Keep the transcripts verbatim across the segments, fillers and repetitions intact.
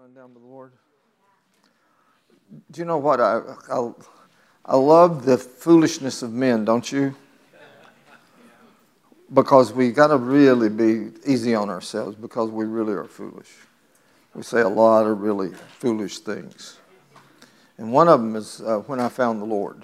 run down with the Lord? Do you know what? I, I, I love the foolishness of men, don't you? Because we got to really be easy on ourselves because we really are foolish. We say a lot of really foolish things. And one of them is uh, when I found the Lord.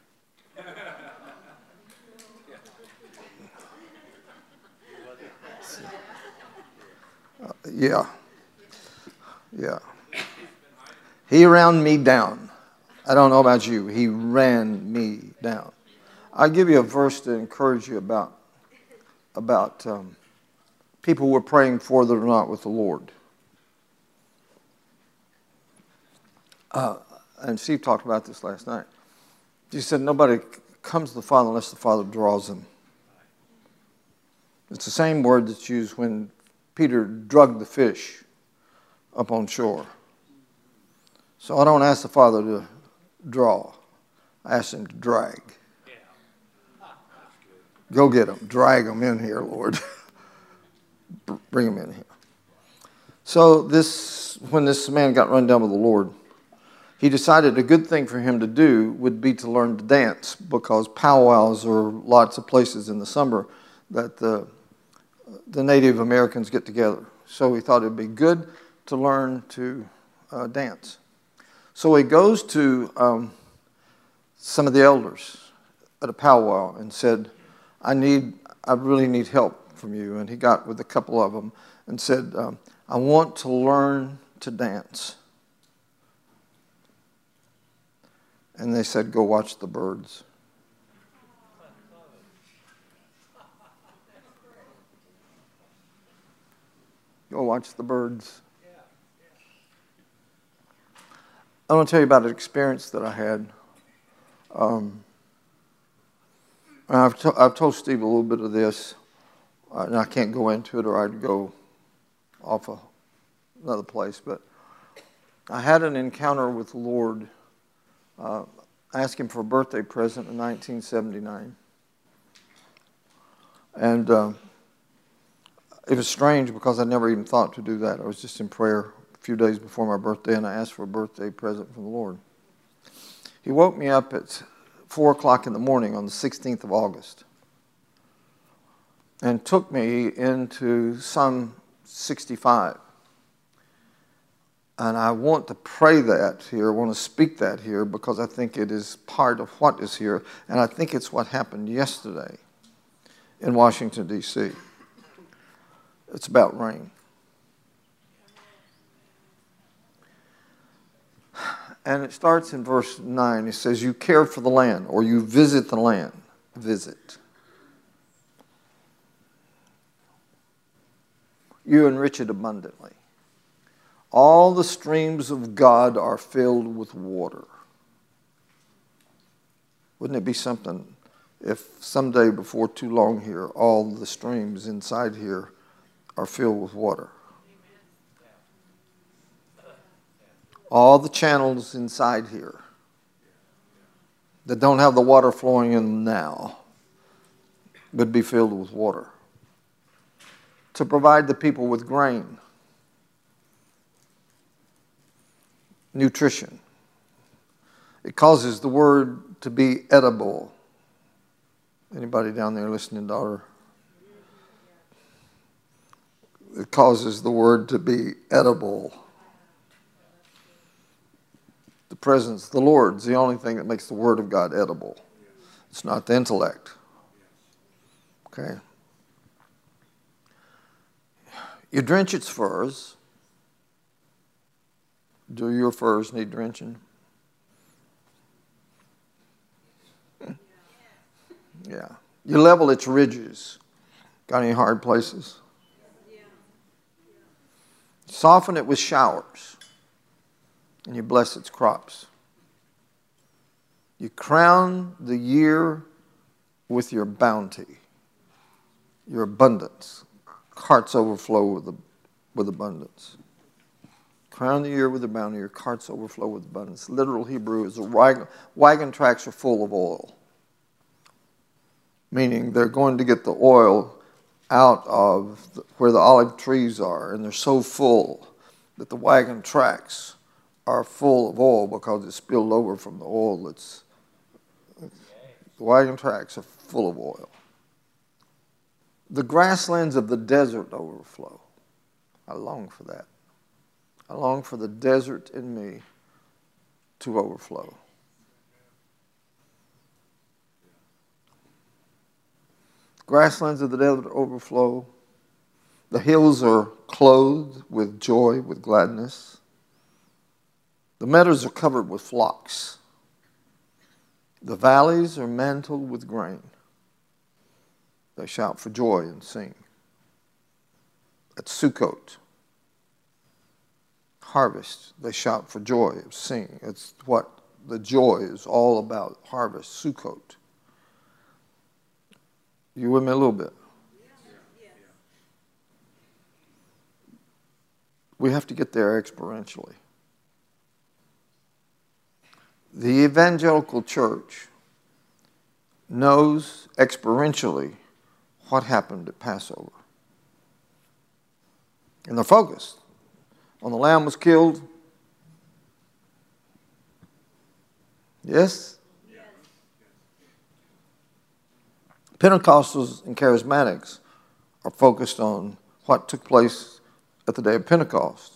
Uh, yeah. Yeah. He ran me down. I don't know about you. He ran me down. I'll give you a verse to encourage you about, about um, people we're praying for that are not with the Lord. Uh, and Steve talked about this last night. He said nobody comes to the Father unless the Father draws them. It's the same word that's used when Peter drugged the fish up on shore. So I don't ask the Father to draw. I ask him to drag. Go get them. Drag them in here, Lord. Bring them in here. So this, when this man got run down with the Lord, he decided a good thing for him to do would be to learn to dance, because powwows are lots of places in the summer that the, the Native Americans get together. So he thought it would be good to learn to uh, dance. So he goes to um, some of the elders at a powwow and said, I need, I really need help from you. And he got with a couple of them and said, um, I want to learn to dance. And they said, go watch the birds. Go watch the birds. I want to tell you about an experience that I had. Um, I've, to, I've told Steve a little bit of this, uh, and I can't go into it or I'd go off a, another place. But I had an encounter with the Lord. Uh, I asked him for a birthday present in nineteen seventy-nine. And uh, it was strange because I never even thought to do that. I was just in prayer a few days before my birthday, and I asked for a birthday present from the Lord. He woke me up at four o'clock in the morning on the sixteenth of August and took me into Psalm sixty-five. And I want to pray that here, I want to speak that here, because I think it is part of what is here, and I think it's what happened yesterday in Washington, D C It's about rain. And it starts in verse nine. It says, you care for the land, or you visit the land. Visit. You enrich it abundantly. All the streams of God are filled with water. Wouldn't it be something if someday before too long here, all the streams inside here are filled with water? All the channels inside here that don't have the water flowing in them now would be filled with water. To provide the people with grain, nutrition. It causes the word to be edible. Anybody down there listening, daughter? It causes the word to be edible. The presence, the Lord's the only thing that makes the Word of God edible. It's not the intellect. Okay? You drench its furs. Do your furs need drenching? Yeah. You level its ridges. Got any hard places? Soften it with showers. And you bless its crops. You crown the year with your bounty, your abundance. Carts overflow with, the, with abundance. Crown the year with a bounty, your carts overflow with abundance. Literal Hebrew is a wagon, wagon tracks are full of oil. Meaning they're going to get the oil out of the, where the olive trees are, and they're so full that the wagon tracks are full of oil because it's spilled over from the oil that's, the wagon tracks are full of oil. The grasslands of the desert overflow. I long for that. I long for the desert in me to overflow. Grasslands of the desert overflow. The hills are clothed with joy, with gladness. The meadows are covered with flocks. The valleys are mantled with grain. They shout for joy and sing. At Sukkot, harvest, they shout for joy and sing. It's what the joy is all about, harvest, Sukkot. You with me a little bit? We have to get there experientially. The evangelical church knows experientially what happened at Passover. And they're focused. When the lamb was killed, yes? Yes. Pentecostals and charismatics are focused on what took place at the day of Pentecost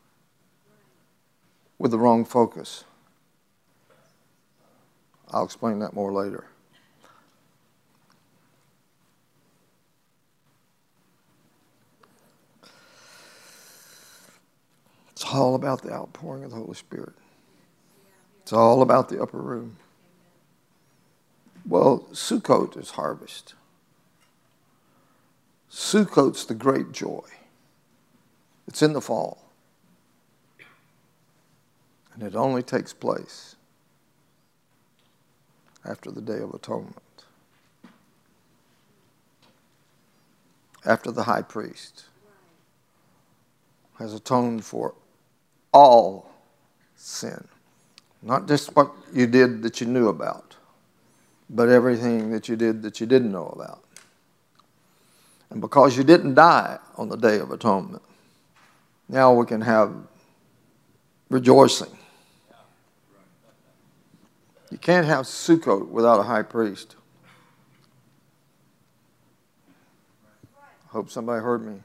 with the wrong focus. I'll explain that more later. It's all about the outpouring of the Holy Spirit. It's all about the upper room. Well, Sukkot is harvest. Sukkot's the great joy. It's in the fall. And it only takes place after the Day of Atonement. After the high priest has atoned for all sin. Not just what you did that you knew about, but everything that you did that you didn't know about. And because you didn't die on the Day of Atonement, now we can have rejoicing. You can't have Sukkot without a high priest. I hope somebody heard me.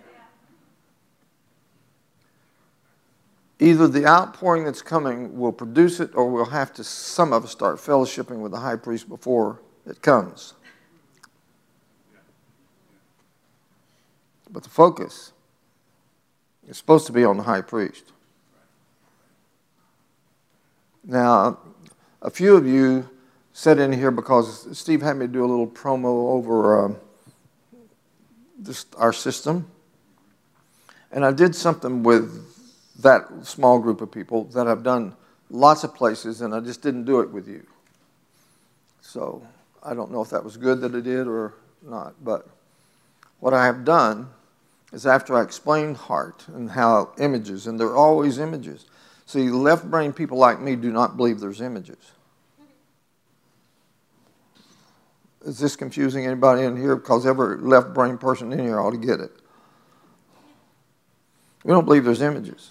Either the outpouring that's coming will produce it, or we'll have to, some of us, start fellowshipping with the high priest before it comes. But the focus is supposed to be on the high priest. Now, a few of you sat in here because Steve had me do a little promo over um, this, our system. And I did something with that small group of people that I've done lots of places, and I just didn't do it with you. So I don't know if that was good that I did or not. But what I have done is, after I explained heart and how images, and there are always images. See, left brain people like me do not believe there's images. Is this confusing anybody in here? Because every left brain person in here ought to get it. We don't believe there's images.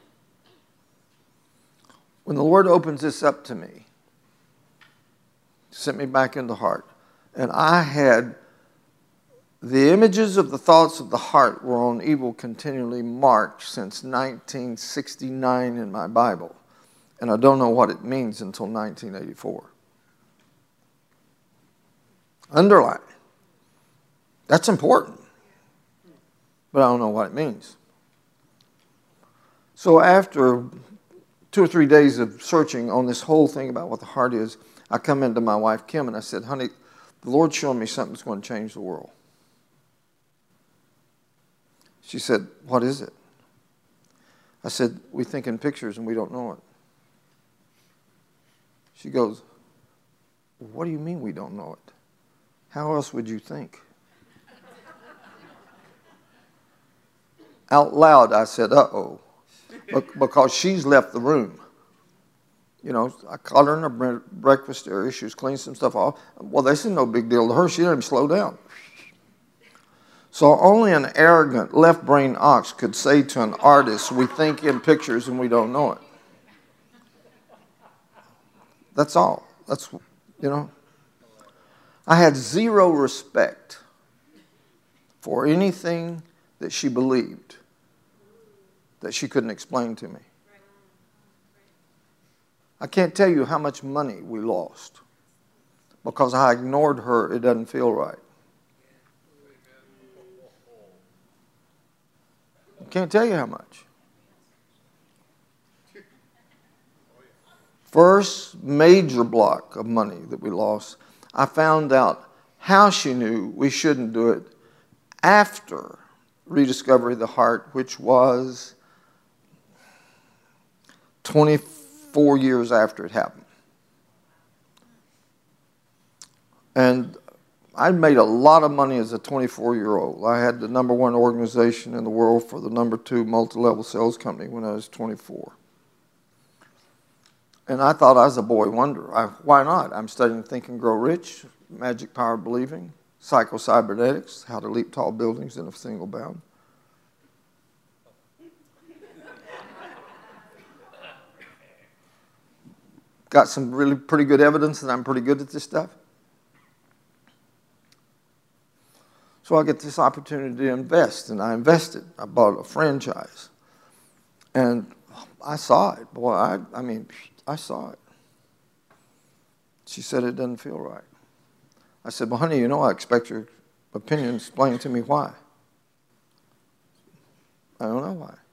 When the Lord opens this up to me, sent me back into heart, and I had the images of the thoughts of the heart were on evil continually marked since nineteen sixty-nine in my Bible. And I don't know what it means until nineteen eighty-four. Underline. That's important. But I don't know what it means. So after two or three days of searching on this whole thing about what the heart is, I come into my wife Kim and I said, honey, the Lord's showing me something that's going to change the world. She said, what is it? I said, we think in pictures and we don't know it. She goes, what do you mean we don't know it? How else would you think? Out loud, I said, uh-oh. Because she's left the room. You know, I caught her in her breakfast area. She was cleaning some stuff off. Well, this is no big deal to her. She didn't even slow down. So only an arrogant left-brain ox could say to an artist, we think in pictures and we don't know it. That's all. That's, you know. I had zero respect for anything that she believed that she couldn't explain to me. I can't tell you how much money we lost because I ignored her. It doesn't feel right. I can't tell you how much. First major block of money that we lost, I found out how she knew we shouldn't do it after Rediscovery of the Heart, which was twenty-four years after it happened. And I'd made a lot of money as a twenty-four-year-old. I had the number one organization in the world for the number two multi-level sales company when I was twenty-four. And I thought I was a boy wonder. I, why not? I'm studying Think and Grow Rich, Magic Power of Believing, Psycho-Cybernetics, How to Leap Tall Buildings in a Single Bound. Got some really pretty good evidence that I'm pretty good at this stuff. So I get this opportunity to invest, and I invested. I bought a franchise. And I saw it. Boy, I, I mean, I saw it. She said it doesn't feel right. I said, well, honey, you know I expect your opinion. Explain to me why. I don't know why.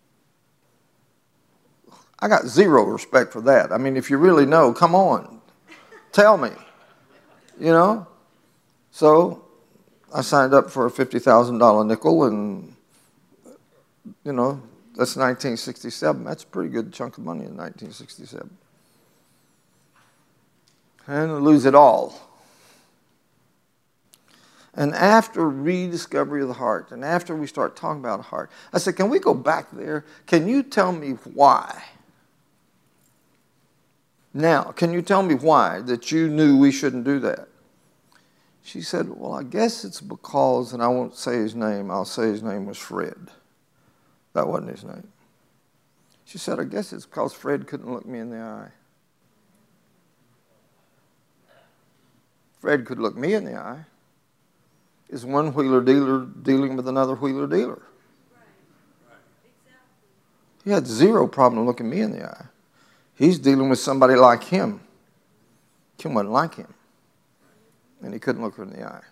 I got zero respect for that. I mean, if you really know, come on. Tell me. You know? So I signed up for a fifty thousand dollar nickel, and, you know, that's nineteen sixty-seven. That's a pretty good chunk of money in nineteen sixty-seven. And I lose it all. And after Rediscovery of the Heart, and after we start talking about heart, I said, can we go back there? Can you tell me why? Now, can you tell me why that you knew we shouldn't do that? She said, well, I guess it's because, and I won't say his name, I'll say his name was Fred. That wasn't his name. She said, I guess it's because Fred couldn't look me in the eye. Fred could look me in the eye. Is one wheeler dealer dealing with another wheeler dealer? He had zero problem looking me in the eye. He's dealing with somebody like him. Kim wasn't like him. And he couldn't look her in the eye.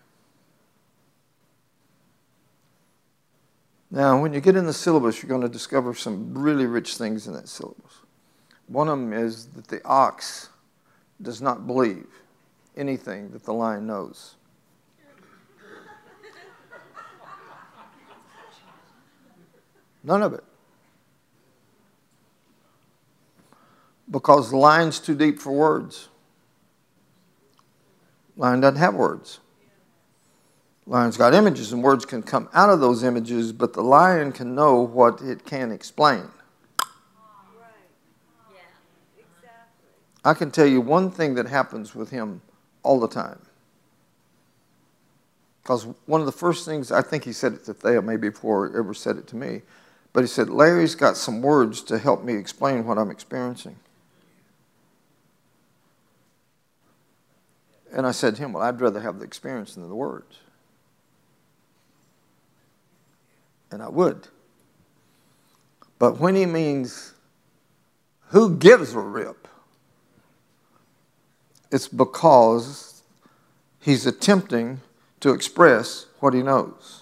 Now, when you get in the syllabus, you're going to discover some really rich things in that syllabus. One of them is that the ox does not believe anything that the lion knows. None of it. Because the lion's too deep for words. Lion doesn't have words. Lion's got images, and words can come out of those images, but the lion can know what it can explain. I can tell you one thing that happens with him all the time. Because one of the first things, I think he said it to Thea maybe before he ever said it to me, but he said, Larry's got some words to help me explain what I'm experiencing. And I said to him, well, I'd rather have the experience than the words. And I would. But when he means, who gives a rip? It's because he's attempting to express what he knows.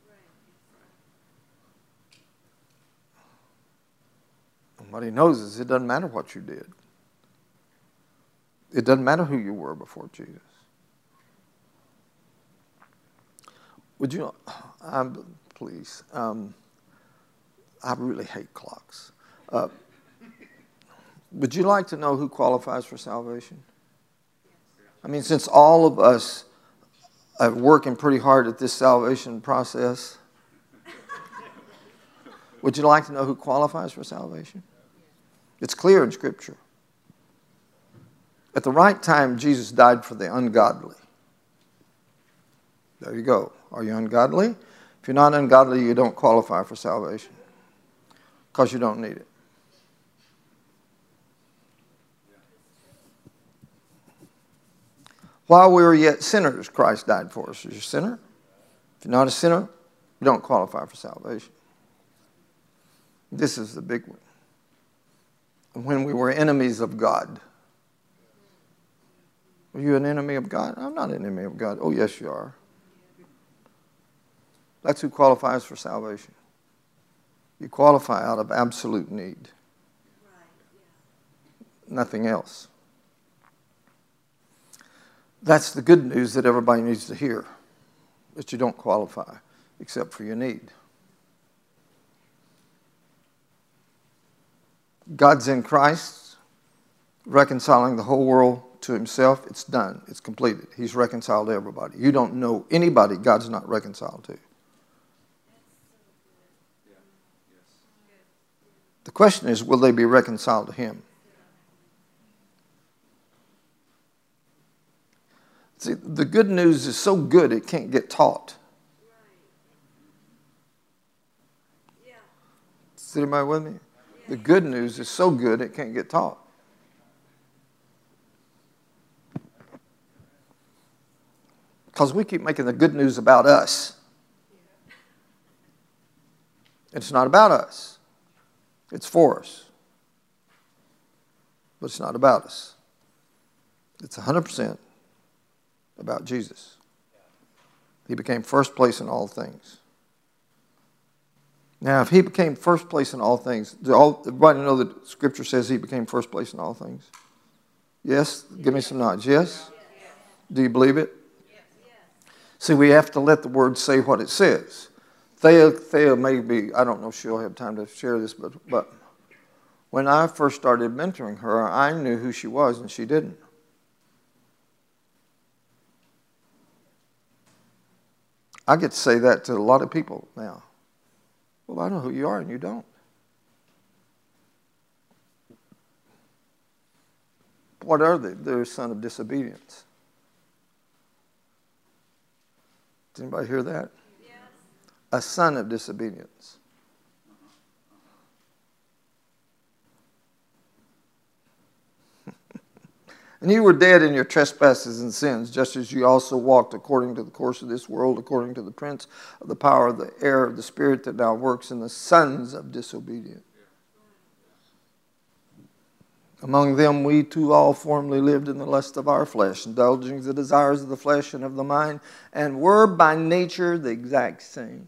And what he knows is it doesn't matter what you did. It doesn't matter who you were before Jesus. Would you, um, please, um, I really hate clocks. Uh, would you like to know who qualifies for salvation? I mean, since all of us are working pretty hard at this salvation process, would you like to know who qualifies for salvation? It's clear in Scripture. At the right time, Jesus died for the ungodly. There you go. Are you ungodly? If you're not ungodly, you don't qualify for salvation because you don't need it. While we were yet sinners, Christ died for us. You're a sinner. If you're not a sinner, you don't qualify for salvation. This is the big one. When we were enemies of God. Are you an enemy of God? I'm not an enemy of God. Oh, yes, you are. That's who qualifies for salvation. You qualify out of absolute need. Nothing else. That's the good news that everybody needs to hear, that you don't qualify except for your need. God's in Christ, reconciling the whole world to himself. It's done. It's completed. He's reconciled to everybody. You don't know anybody God's not reconciled to. The question is, will they be reconciled to him? See, the good news is so good it can't get taught. Is anybody with me? The good news is so good it can't get taught. Because we keep making the good news about us. It's not about us. It's for us. But it's not about us. It's one hundred percent about Jesus. He became first place in all things. Now, if he became first place in all things, do all, everybody know that Scripture says he became first place in all things? Yes? Give me some nods. Yes? Do you believe it? See, we have to let the Word say what it says. Thea, Thea may be, I don't know if she'll have time to share this, but, but when I first started mentoring her, I knew who she was and she didn't. I get to say that to a lot of people now. Well, I know who you are and you don't. What are they? They're a son of disobedience. Did anybody hear that? Yes. A son of disobedience. And you were dead in your trespasses and sins, just as you also walked according to the course of this world, according to the prince of the power of the air, of the spirit that now works in the sons of disobedience. Among them we too all formerly lived in the lust of our flesh, indulging the desires of the flesh and of the mind, and were by nature the exact same.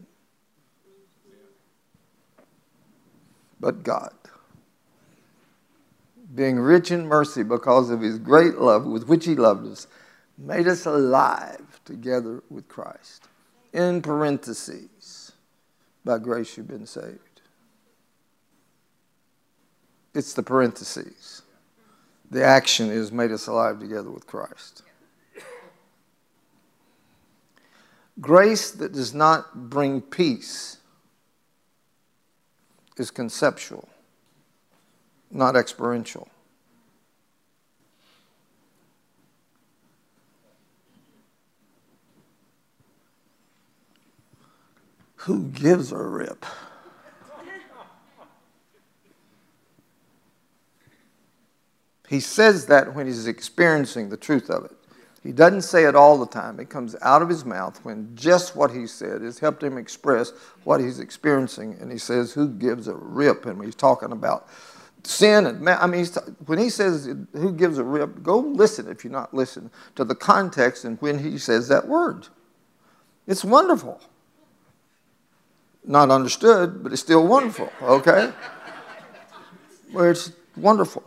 But God, being rich in mercy because of his great love with which he loved us, made us alive together with Christ. In parentheses, by grace you've been saved. It's the parentheses. The action is made us alive together with Christ. Grace that does not bring peace is conceptual, not experiential. Who gives a rip? He says that when he's experiencing the truth of it. He doesn't say it all the time. It comes out of his mouth when just what he said has helped him express what he's experiencing. And he says, who gives a rip? And he's talking about sin. And I mean, he's, when he says, who gives a rip, go listen if you're not listening to the context and when he says that word. It's wonderful. Not understood, but it's still wonderful, okay? Where it's wonderful.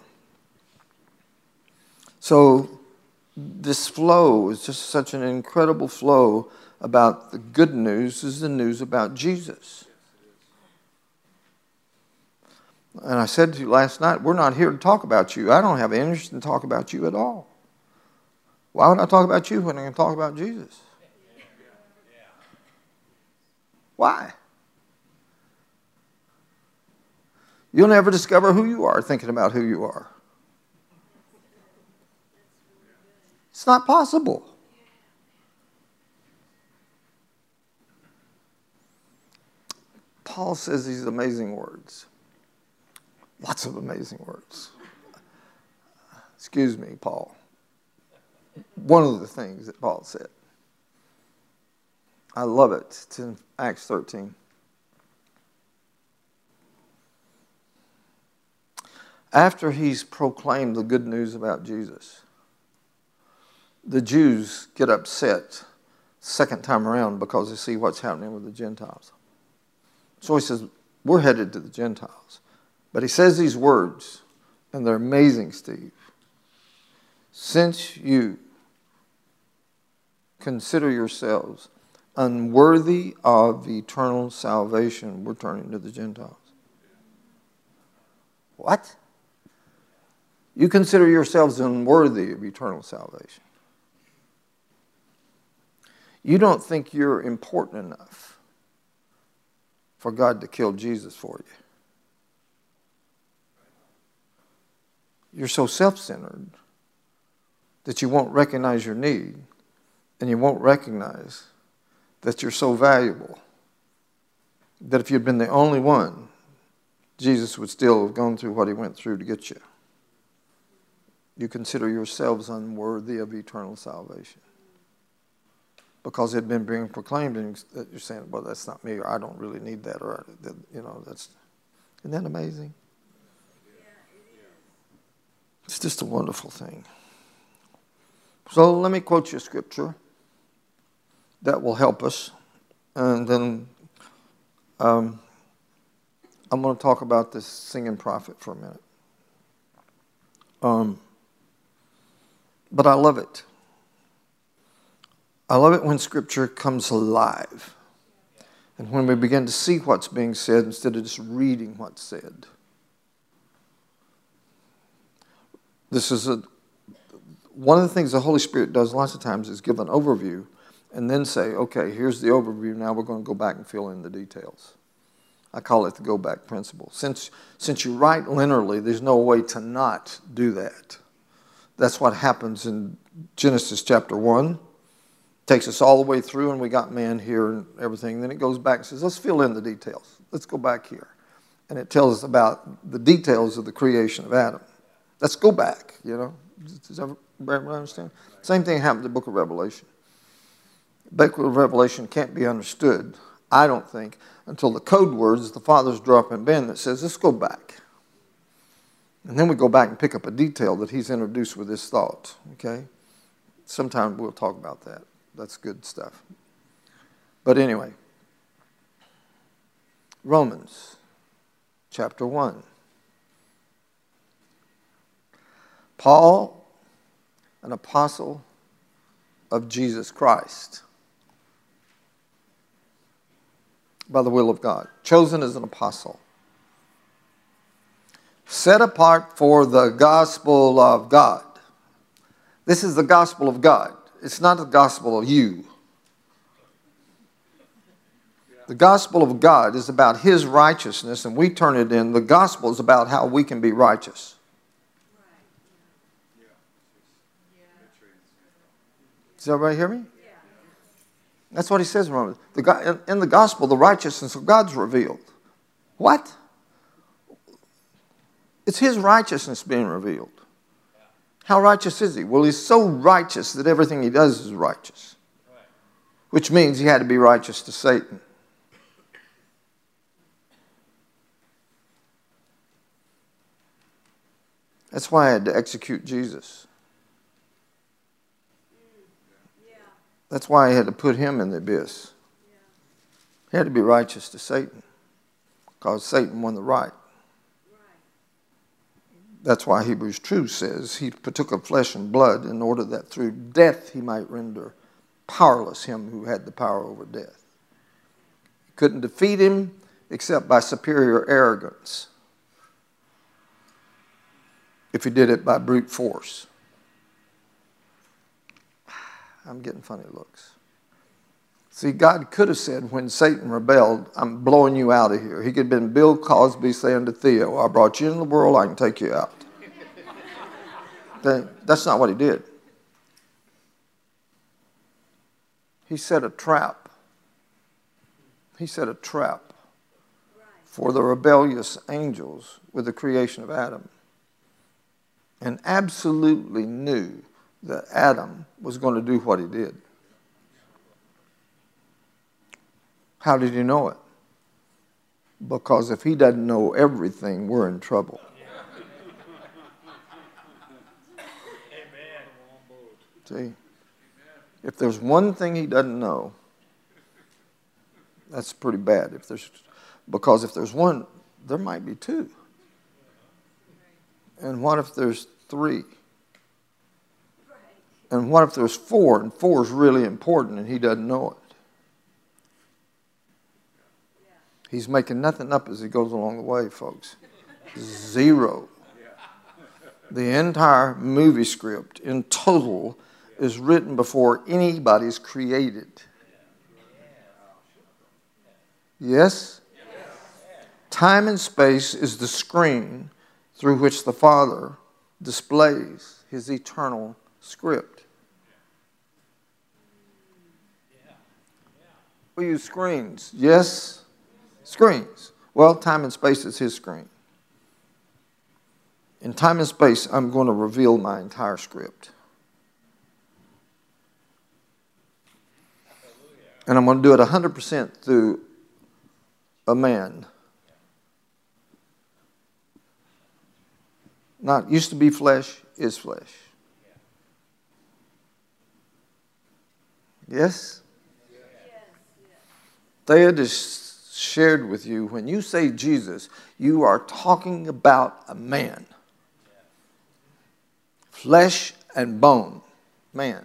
So this flow is just such an incredible flow about the good news is the news about Jesus. And I said to you last night, we're not here to talk about you. I don't have any interest in talk about you at all. Why would I talk about you when I can talk about Jesus? Why? You'll never discover who you are thinking about who you are. It's not possible. Paul says these amazing words. Lots of amazing words. Excuse me, Paul. One of the things that Paul said. I love it. It's in Acts thirteen. After he's proclaimed the good news about Jesus, the Jews get upset second time around because they see what's happening with the Gentiles. So he says, we're headed to the Gentiles. But he says these words, and they're amazing, Steve. Since you consider yourselves unworthy of eternal salvation, we're turning to the Gentiles. What? You consider yourselves unworthy of eternal salvation. You don't think you're important enough for God to kill Jesus for you. You're so self-centered that you won't recognize your need, and you won't recognize that you're so valuable that if you'd been the only one, Jesus would still have gone through what he went through to get you. You consider yourselves unworthy of eternal salvation because it had been being proclaimed, and you're saying, well, that's not me, or I don't really need that, or, you know, that's, isn't that amazing? It's just a wonderful thing. So let me quote you a scripture that will help us, and then um, I'm going to talk about this singing prophet for a minute. Um, but I love it. I love it when Scripture comes alive, and when we begin to see what's being said instead of just reading what's said. This is a one of the things the Holy Spirit does lots of times is give an overview and then say, okay, here's the overview. Now we're going to go back and fill in the details. I call it the go back principle. Since, since you write linearly, there's no way to not do that. That's what happens in Genesis chapter one. Takes us all the way through, and we got man here and everything. Then it goes back and says, let's fill in the details. Let's go back here. And it tells us about the details of the creation of Adam. Let's go back, you know. Does everybody understand? Same thing happened in the book of Revelation. The book of Revelation can't be understood, I don't think, until the code words the Father's dropping Ben that says, let's go back. And then we go back and pick up a detail that he's introduced with this thought, okay? Sometime we'll talk about that. That's good stuff. But anyway, Romans chapter one. Paul, an apostle of Jesus Christ, by the will of God, chosen as an apostle, set apart for the gospel of God. This is the gospel of God. It's not the gospel of you. The gospel of God is about his righteousness, and we turn it in. The gospel is about how we can be righteous. Does everybody hear me? That's what he says in Romans. The God, in the gospel, the righteousness of God's revealed. What? It's his righteousness being revealed. How righteous is he? Well, he's so righteous that everything he does is righteous. Which means he had to be righteous to Satan. That's why I had to execute Jesus. That's why I had to put him in the abyss. He had to be righteous to Satan, because Satan won the right. That's why Hebrews two says he partook of flesh and blood in order that through death he might render powerless him who had the power over death. He couldn't defeat him except by superior arrogance, if he did it by brute force. I'm getting funny looks. See, God could have said when Satan rebelled, I'm blowing you out of here. He could have been Bill Cosby saying to Theo, I brought you into the world, I can take you out. That's not what he did. He set a trap. He set a trap for the rebellious angels with the creation of Adam, and absolutely knew that Adam was going to do what he did. How did he know it? Because if he doesn't know everything, we're in trouble. See, if there's one thing he doesn't know, that's pretty bad. If there's, because if there's one, there might be two. And what if there's three? And what if there's four, and four is really important and he doesn't know it? He's making nothing up as he goes along the way, folks. Zero. The entire movie script in total is written before anybody's created. Yes? Time and space is the screen through which the Father displays his eternal script. We use screens. Yes? Screens. Well, time and space is his screen. In time and space, I'm going to reveal my entire script. And I'm going to do it one hundred percent through a man. Not used to be flesh, is flesh. Yes? Thea just shared with you, when you say Jesus, you are talking about a man. Flesh and bone. Man.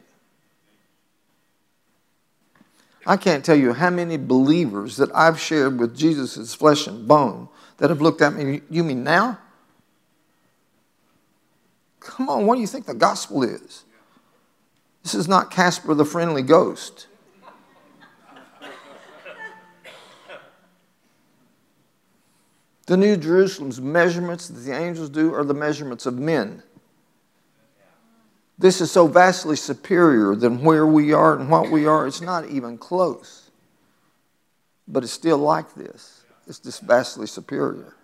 I can't tell you how many believers that I've shared with Jesus' flesh and bone that have looked at me. You mean now? Come on, what do you think the gospel is? This is not Casper the Friendly Ghost. The New Jerusalem's measurements that the angels do are the measurements of men. This is so vastly superior than where we are and what we are. It's not even close. But it's still like this. It's just vastly superior.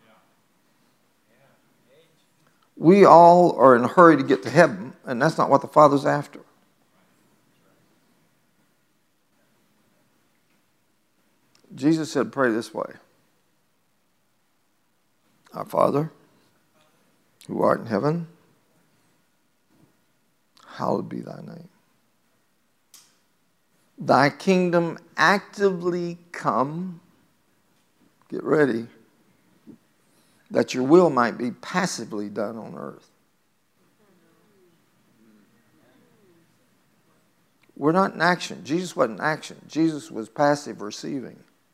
We all are in a hurry to get to heaven, and that's not what the Father's after. Jesus said, pray this way. Our Father, who art in heaven, hallowed be thy name. Thy kingdom actively come. Get ready. That your will might be passively done on earth. We're not in action. Jesus wasn't in action. Jesus was passive receiving.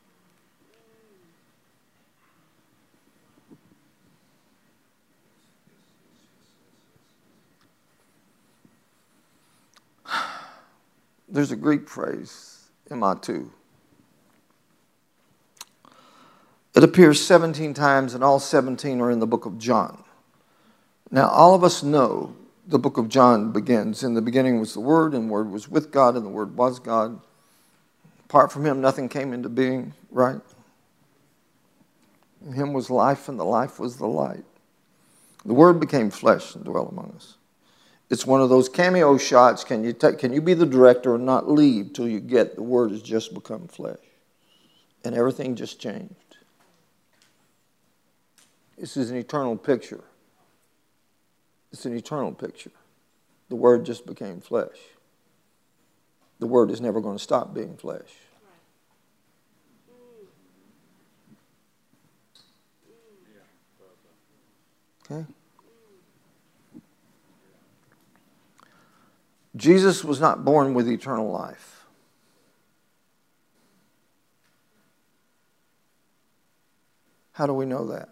There's a Greek phrase, ematu. It appears seventeen times, and all seventeen are in the book of John. Now, all of us know the book of John begins. In the beginning was the Word, and the Word was with God, and the Word was God. Apart from him, nothing came into being, right? In him was life, and the life was the light. The Word became flesh and dwelt among us. It's one of those cameo shots. Can you take, can you be the director and not leave till you get the Word has just become flesh? And everything just changed. This is an eternal picture. It's an eternal picture. The Word just became flesh. The Word is never going to stop being flesh. Okay? Jesus was not born with eternal life. How do we know that?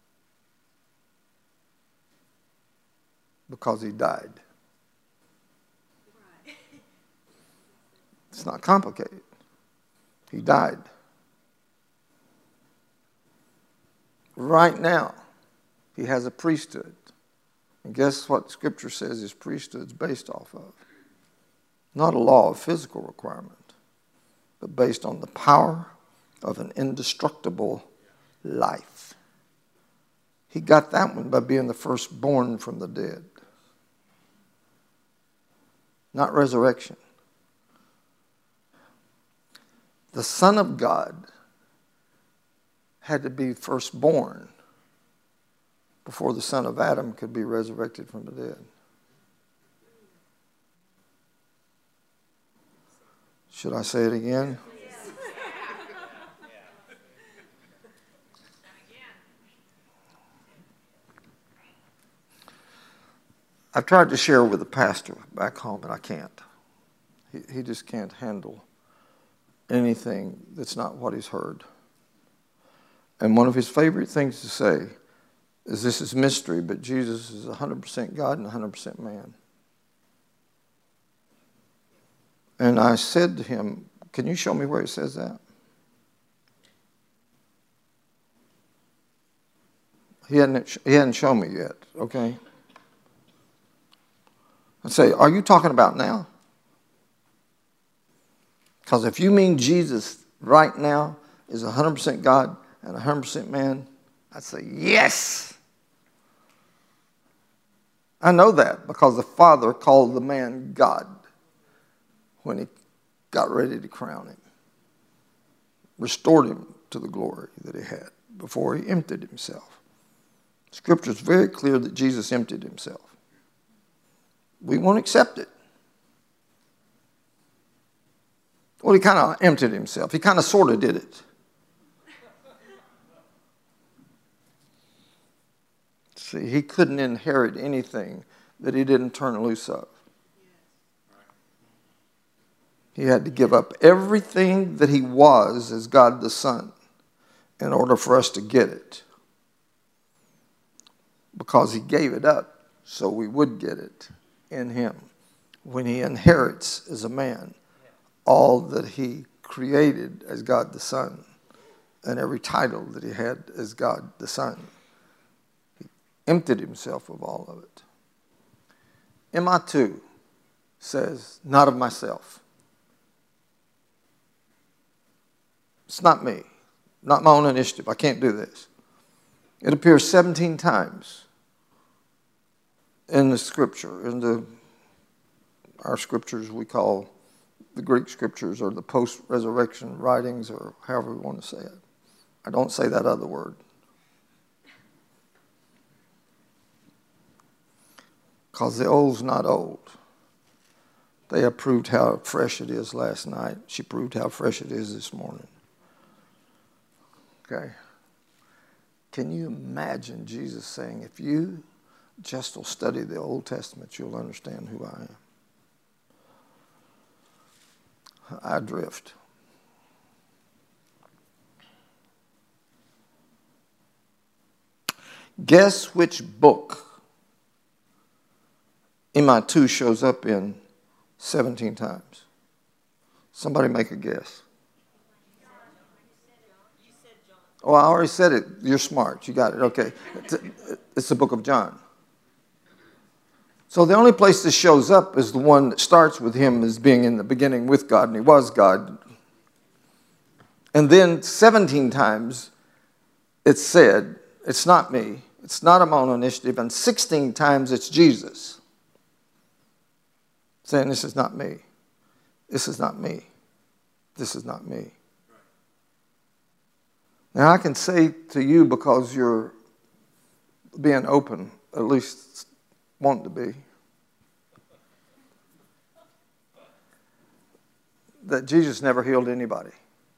Because he died. It's not complicated. He died. Right now, he has a priesthood. And guess what Scripture says his priesthood's based off of? Not a law of physical requirement, but based on the power of an indestructible life. He got that one by being the firstborn from the dead. Not resurrection. The Son of God had to be firstborn before the son of Adam could be resurrected from the dead. Should I say it again? I've tried to share with the pastor back home, and I can't. He, he just can't handle anything that's not what he's heard. And one of his favorite things to say is, this is mystery, but Jesus is one hundred percent God and one hundred percent man. And I said to him, can you show me where it says that? He hadn't, he hadn't shown me yet, okay? I say, are you talking about now? Because if you mean Jesus right now is one hundred percent God and one hundred percent man, I'd say, yes. I know that because the Father called the man God when he got ready to crown him. Restored him to the glory that he had before he emptied himself. Scripture is very clear that Jesus emptied himself. We won't accept it. Well, he kind of emptied himself. He kind of sort of did it. See, he couldn't inherit anything that he didn't turn loose of. He had to give up everything that he was as God the Son in order for us to get it. Because he gave it up so we would get it in him. When he inherits as a man all that he created as God the Son and every title that he had as God the Son, he emptied himself of all of it. M I two says, not of myself. It's not me, not my own initiative. I can't do this. It appears seventeen times in the scripture, in the our scriptures we call the Greek scriptures or the post-resurrection writings or however we want to say it. I don't say that other word. Because the old's not old. They have proved how fresh it is last night. She proved how fresh it is this morning. Okay. Can you imagine Jesus saying, if you just will study the Old Testament, you'll understand who I am? I drift. Guess which book M I two shows up in seventeen times? Somebody make a guess. Oh, I already said it. You're smart. You got it. Okay. It's the book of John. So the only place this shows up is the one that starts with him as being in the beginning with God, and he was God. And then seventeen times it's said, it's not me, it's not a my own initiative, and sixteen times it's Jesus saying, this is not me, this is not me, this is not me. Now I can say to you, because you're being open, at least want to be, that Jesus never healed anybody.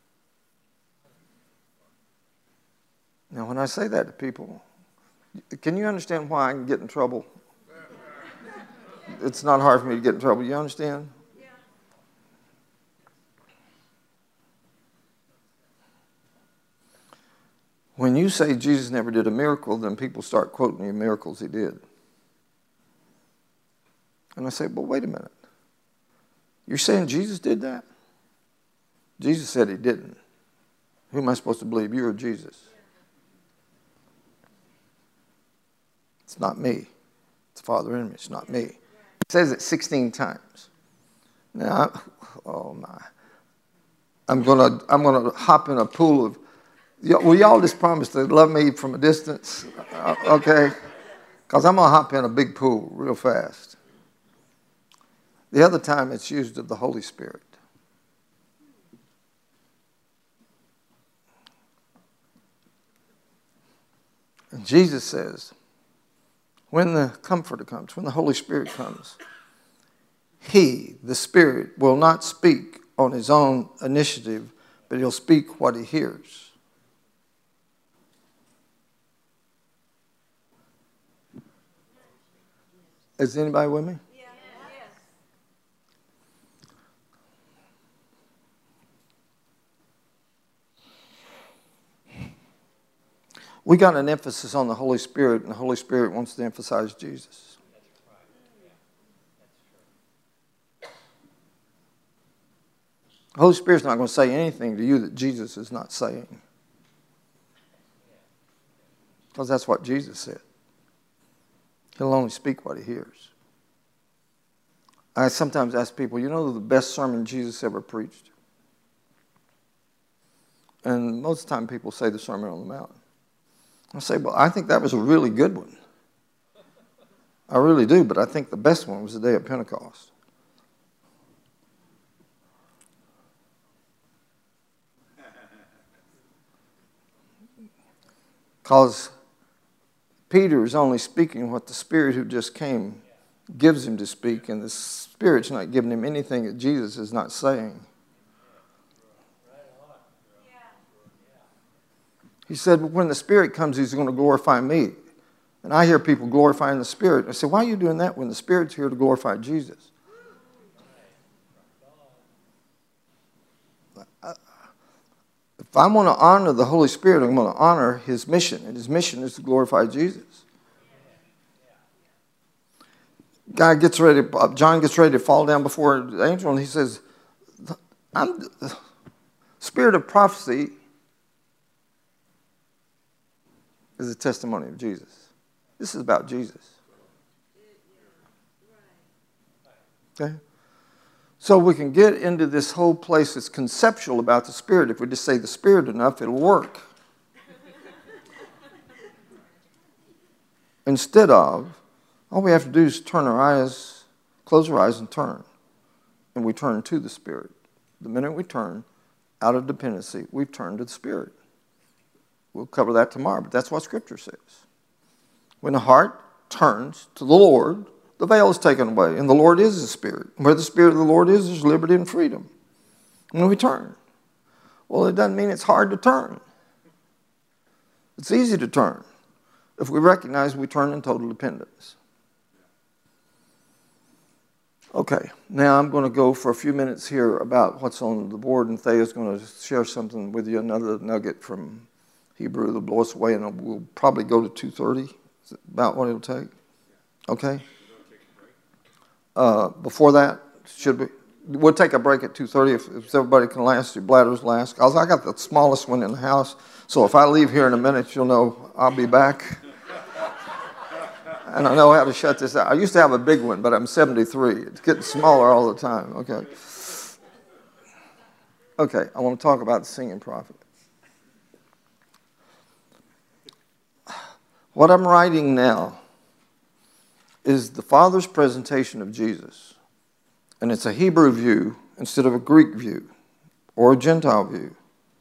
Now, when I say that to people, can you understand why I can get in trouble? It's not hard for me to get in trouble. You understand? Yeah. When you say Jesus never did a miracle, then people start quoting you miracles he did. And I say, well, wait a minute. You're saying Jesus did that? Jesus said he didn't. Who am I supposed to believe, you or Jesus? It's not me. It's the Father in me. It's not me. It says it sixteen times. Now, oh my. I'm gonna I'm gonna hop in a pool of Will y'all just promise to love me from a distance? Uh, okay? Because I'm going to hop in a big pool real fast. The other time it's used of the Holy Spirit. And Jesus says, when the Comforter comes, when the Holy Spirit comes, He, the Spirit, will not speak on His own initiative, but He'll speak what He hears. Is anybody with me? Yeah. Yes. We got an emphasis on the Holy Spirit, and the Holy Spirit wants to emphasize Jesus. The Holy Spirit's not going to say anything to you that Jesus is not saying. Because that's what Jesus said. He'll only speak what He hears. I sometimes ask people, you know the best sermon Jesus ever preached? And most of the time people say the Sermon on the Mount. I say, well, I think that was a really good one. I really do, but I think the best one was the day of Pentecost. Because Peter is only speaking what the Spirit who just came gives him to speak, and the Spirit's not giving him anything that Jesus is not saying. He said, when the Spirit comes, He's going to glorify me. And I hear people glorifying the Spirit. I say, why are you doing that when the Spirit's here to glorify Jesus? If I want to honor the Holy Spirit, I'm going to honor His mission. And His mission is to glorify Jesus. Guy gets ready, John gets ready to fall down before the angel, and he says, I'm the spirit of prophecy is a testimony of Jesus. This is about Jesus. Okay? So we can get into this whole place that's conceptual about the Spirit. If we just say the Spirit enough, it'll work. Instead of, all we have to do is turn our eyes, close our eyes and turn. And we turn to the Spirit. The minute we turn out of dependency, we've turned to the Spirit. We'll cover that tomorrow, but that's what Scripture says. When the heart turns to the Lord, the veil is taken away, and the Lord is the Spirit. Where the Spirit of the Lord is, there's liberty and freedom. When we turn. Well, it doesn't mean it's hard to turn. It's easy to turn if we recognize we turn in total dependence. Okay, now I'm going to go for a few minutes here about what's on the board, and Thea's going to share something with you, another nugget from Hebrew that'll blow us away, and we'll probably go to two thirty. Is about what it'll take? Okay? Uh, before that, should we? We'll take a break at two thirty if, if everybody can last, your bladders last. Because I got the smallest one in the house, so if I leave here in a minute, you'll know I'll be back. And I know how to shut this out. I used to have a big one, but I'm seventy-three. It's getting smaller all the time. Okay. Okay, I want to talk about the singing prophet. What I'm writing now is the Father's presentation of Jesus. And it's a Hebrew view instead of a Greek view or a Gentile view.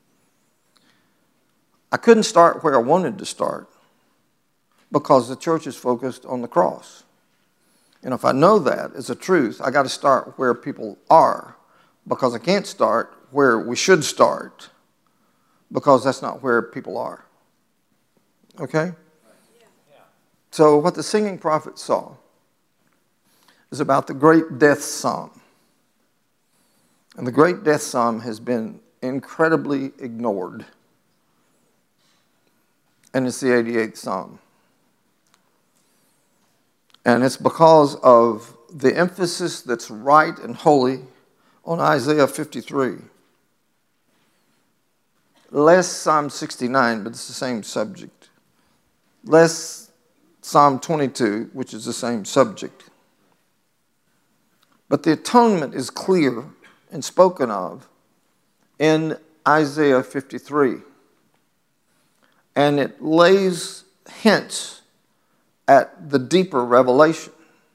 I couldn't start where I wanted to start because the church is focused on the cross. And if I know that as a truth, I got to start where people are, because I can't start where we should start, because that's not where people are. Okay? So what the singing prophet saw is about the great death psalm. And the great death psalm has been incredibly ignored. And it's the eighty-eighth psalm. And it's because of the emphasis that's right and holy on Isaiah fifty-three. Less Psalm sixty-nine, but it's the same subject. Less Psalm twenty-two, which is the same subject. But the atonement is clear and spoken of in Isaiah fifty-three. And it lays hints at the deeper revelation.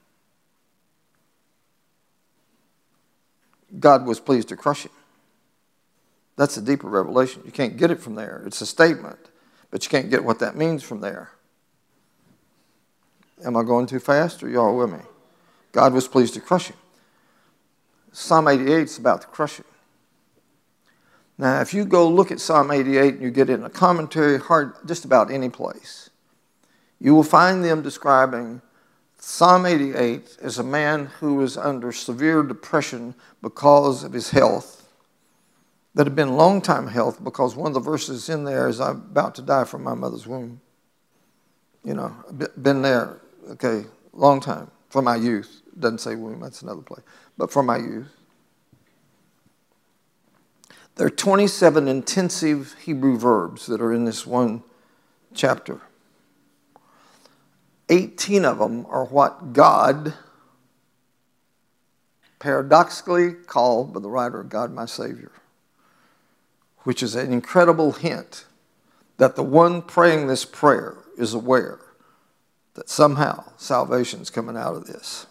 God was pleased to crush him. That's a deeper revelation. You can't get it from there. It's a statement, but you can't get what that means from there. Am I going too fast, or y'all with me? God was pleased to crush him. Psalm eighty-eight is about the crushing. Now, if you go look at Psalm eighty-eight and you get in a commentary, hard, just about any place, you will find them describing Psalm eighty-eight as a man who was under severe depression because of his health, that had been long-time health, because one of the verses in there is, I'm about to die from my mother's womb. You know, been there, okay, long time, from my youth. Doesn't say womb, that's another place, but from my youth. There are twenty-seven intensive Hebrew verbs that are in this one chapter. eighteen of them are what God paradoxically called by the writer of God my Savior, which is an incredible hint that the one praying this prayer is aware that somehow salvation is coming out of this.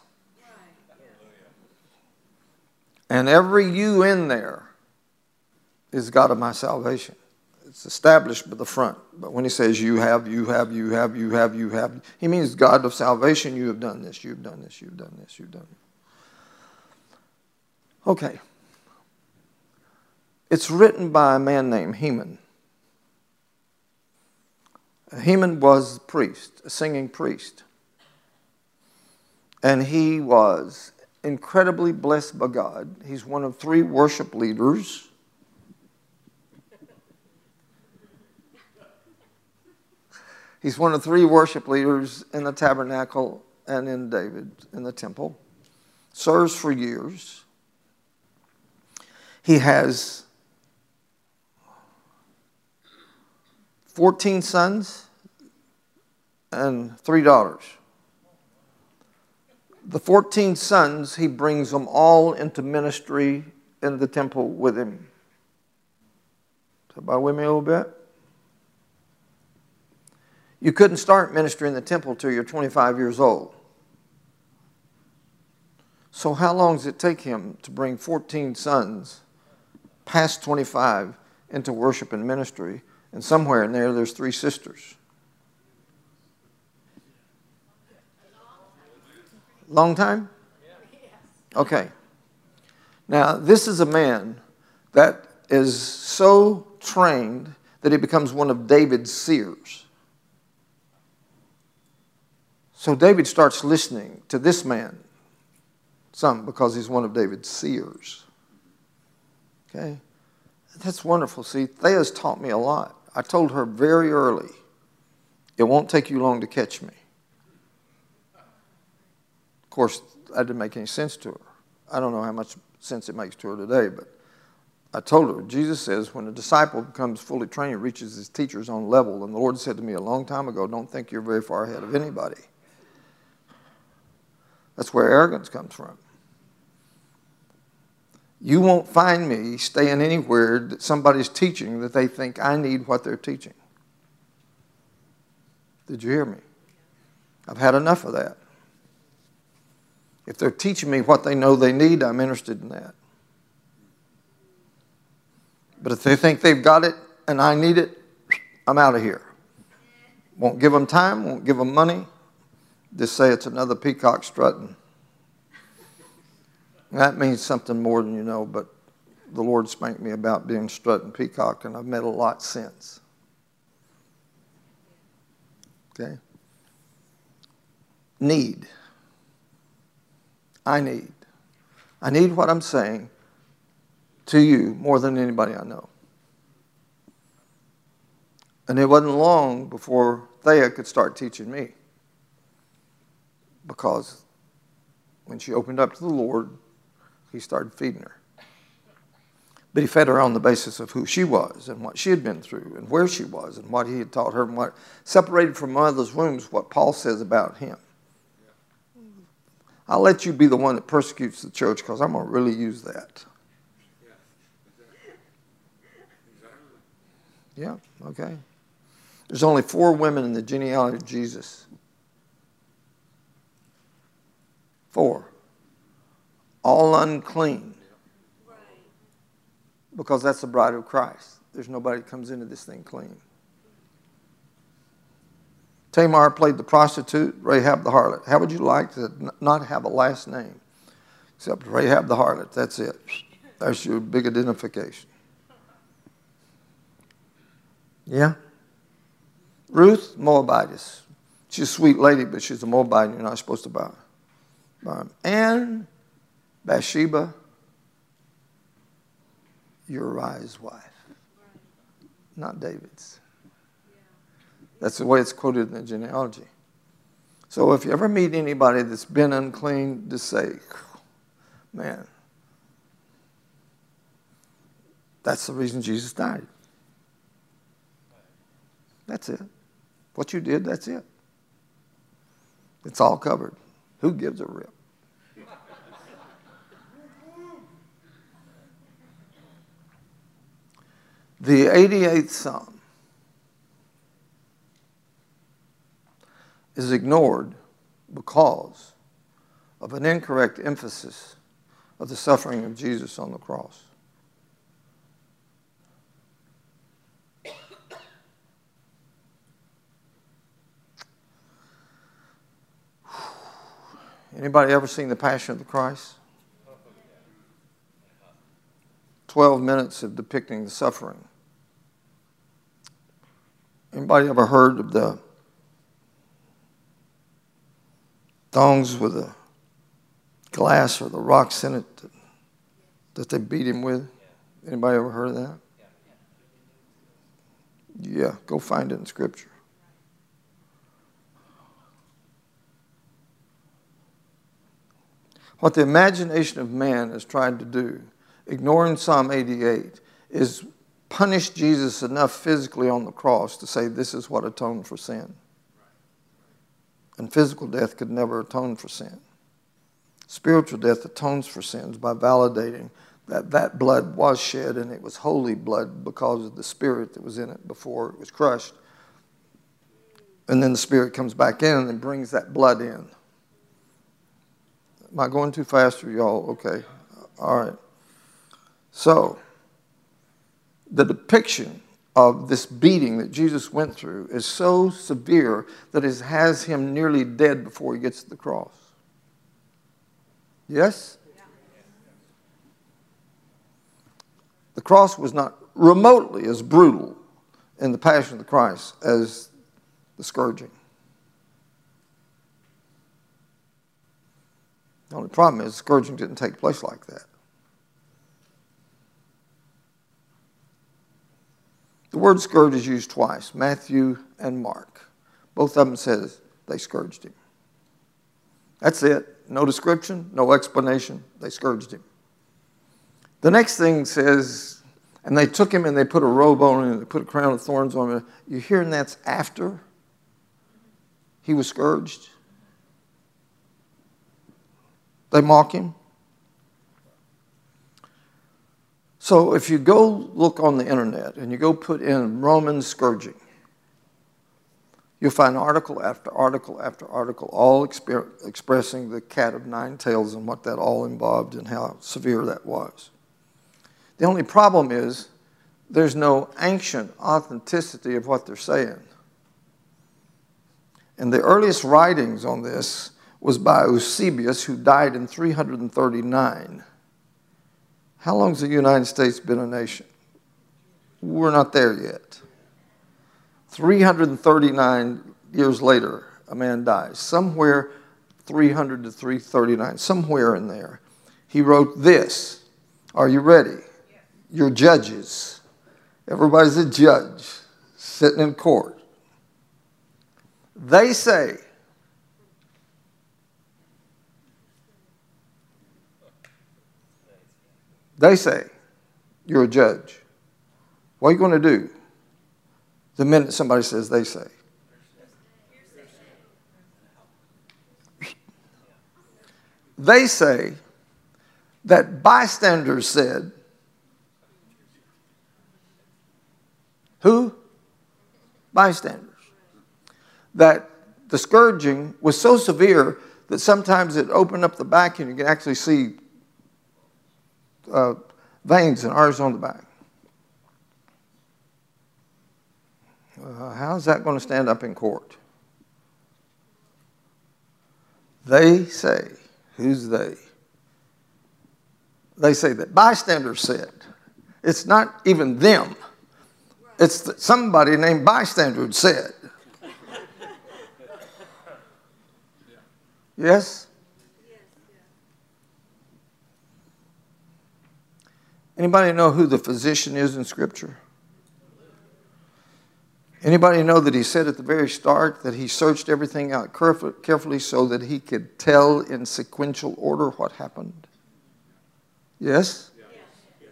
And every you in there is God of my salvation. It's established by the front. But when he says you have, you have, you have, you have, you have, he means God of salvation, you have done this, you've done this, you've done this, you've done this. Okay. It's written by a man named Heman. Heman was a priest, a singing priest. And he was incredibly blessed by God. He's one of three worship leaders. He's one of three worship leaders in the tabernacle and in David, in the temple. Serves for years. He has fourteen sons and three daughters. The fourteen sons, he brings them all into ministry in the temple with him. Is everybody with me a little bit? You couldn't start ministry in the temple till you're twenty-five years old. So how long does it take him to bring fourteen sons past twenty-five into worship and ministry? And somewhere in there, there's three sisters. Long time? Okay. Now, this is a man that is so trained that he becomes one of David's seers. So David starts listening to this man, some because he's one of David's seers. Okay? That's wonderful. See, Thea's taught me a lot. I told her very early, it won't take you long to catch me. Of course, that didn't make any sense to her. I don't know how much sense it makes to her today, but I told her, Jesus says, when a disciple becomes fully trained, reaches his teacher's own level, and the Lord said to me a long time ago, don't think you're very far ahead of anybody. That's where arrogance comes from. You won't find me staying anywhere that somebody's teaching that they think I need what they're teaching. Did you hear me? I've had enough of that. If they're teaching me what they know they need, I'm interested in that. But if they think they've got it and I need it, I'm out of here. Won't give them time, won't give them money. Just say it's another peacock strutting. That means something more than you know, but the Lord spanked me about being strutting peacock, and I've met a lot since. Okay? Need. I need. I need what I'm saying to you more than anybody I know. And it wasn't long before Thea could start teaching me. Because when she opened up to the Lord, he started feeding her. But he fed her on the basis of who she was and what she had been through and where she was and what he had taught her and what separated from mother's wombs, what Paul says about him. I'll let you be the one that persecutes the church because I'm going to really use that. Yeah, okay. There's only four women in the genealogy of Jesus. Four. All unclean. Because that's the bride of Christ. There's nobody that comes into this thing clean. Tamar played the prostitute, Rahab the harlot. How would you like to not have a last name except Rahab the harlot? That's it. That's your big identification. Yeah? Ruth, Moabitess. She's a sweet lady, but she's a Moabite and you're not supposed to buy her. And Bathsheba, Uriah's wife. Not David's. That's the way it's quoted in the genealogy. So if you ever meet anybody that's been unclean, just say, man, that's the reason Jesus died. That's it. What you did, that's it. It's all covered. Who gives a rip? The eighty-eighth Psalm is ignored because of an incorrect emphasis of the suffering of Jesus on the cross. Anybody ever seen The Passion of the Christ? Twelve minutes of depicting the suffering. Anybody ever heard of the thongs with the glass or the rocks in it that, that they beat him with? Anybody ever heard of that? Yeah, go find it in Scripture. What the imagination of man has tried to do, ignoring Psalm eighty-eight, is punish Jesus enough physically on the cross to say this is what atoned for sin. And physical death could never atone for sin. Spiritual death atones for sins by validating that that blood was shed and it was holy blood because of the Spirit that was in it before it was crushed. And then the Spirit comes back in and brings that blood in. Am I going too fast for y'all? Okay. All right. So, the depiction of this beating that Jesus went through is so severe that it has him nearly dead before he gets to the cross. Yes? The cross was not remotely as brutal in the Passion of the Christ as the scourging. The only problem is scourging didn't take place like that. The word scourge is used twice, Matthew and Mark. Both of them says they scourged him. That's it. No description, no explanation. They scourged him. The next thing says, and they took him and they put a robe on him and they put a crown of thorns on him. You're hearing that's after he was scourged? They mock him. So if you go look on the internet and you go put in Roman scourging, you'll find article after article after article all exper- expressing the cat of nine tails and what that all involved and how severe that was. The only problem is there's no ancient authenticity of what they're saying. And the earliest writings on this was by Eusebius, who died in three hundred thirty-nine. How long has the United States been a nation? We're not there yet. three hundred thirty-nine years later, a man dies. Somewhere three hundred to three thirty-nine, somewhere in there, he wrote this. Are you ready? You're judges. Everybody's a judge sitting in court. They say, They say, you're a judge. What are you going to do the minute somebody says they say? They say that bystanders said, who? bystanders. That the scourging was so severe that sometimes it opened up the back and you could actually see uh, veins and arteries on the back. Uh, how's that going to stand up in court? They say, who's they? They say that bystanders said. It's not even them. It's that somebody named bystander said. Yes? Anybody know who the physician is in Scripture? Anybody know that he said at the very start that he searched everything out carefully so that he could tell in sequential order what happened? Yes? Yes.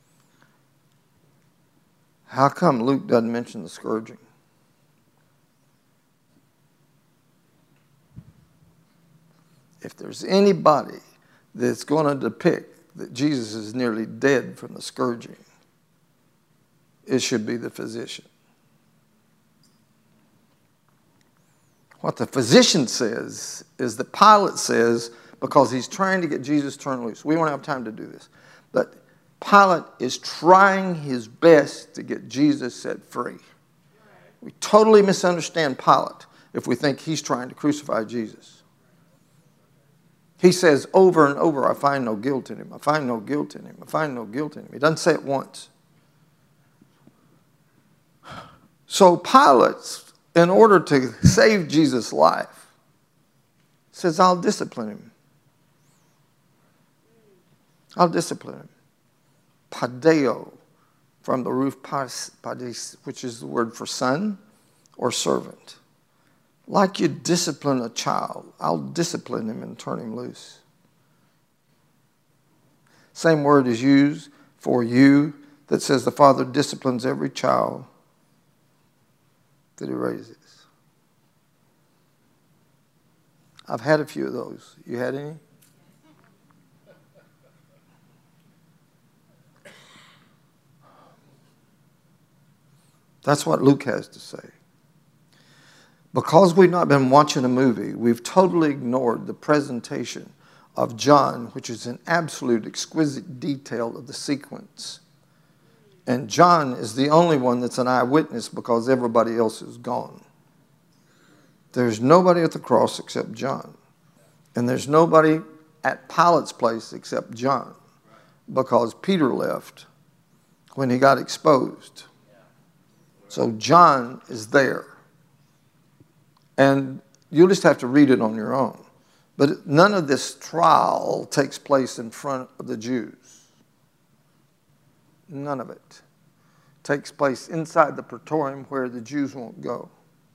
How come Luke doesn't mention the scourging? If there's anybody that's going to depict that Jesus is nearly dead from the scourging, it should be the physician. What the physician says is that Pilate says, because he's trying to get Jesus turned loose. We won't have time to do this. But Pilate is trying his best to get Jesus set free. We totally misunderstand Pilate if we think he's trying to crucify Jesus. He says over and over, I find no guilt in him. I find no guilt in him. I find no guilt in him. He doesn't say it once. So Pilate, in order to save Jesus' life, says, I'll discipline him. I'll discipline him. Padeo, from the root pades, which is the word for son or servant. Like you discipline a child, I'll discipline him and turn him loose. Same word is used for you that says the Father disciplines every child that he raises. I've had a few of those. You had any? That's what Luke has to say. Because we've not been watching a movie, we've totally ignored the presentation of John, which is an absolute exquisite detail of the sequence. And John is the only one that's an eyewitness because everybody else is gone. There's nobody at the cross except John. And there's nobody at Pilate's place except John because Peter left when he got exposed. So John is there. And you'll just have to read it on your own. But none of this trial takes place in front of the Jews. None of it takes place inside the praetorium where the Jews won't go.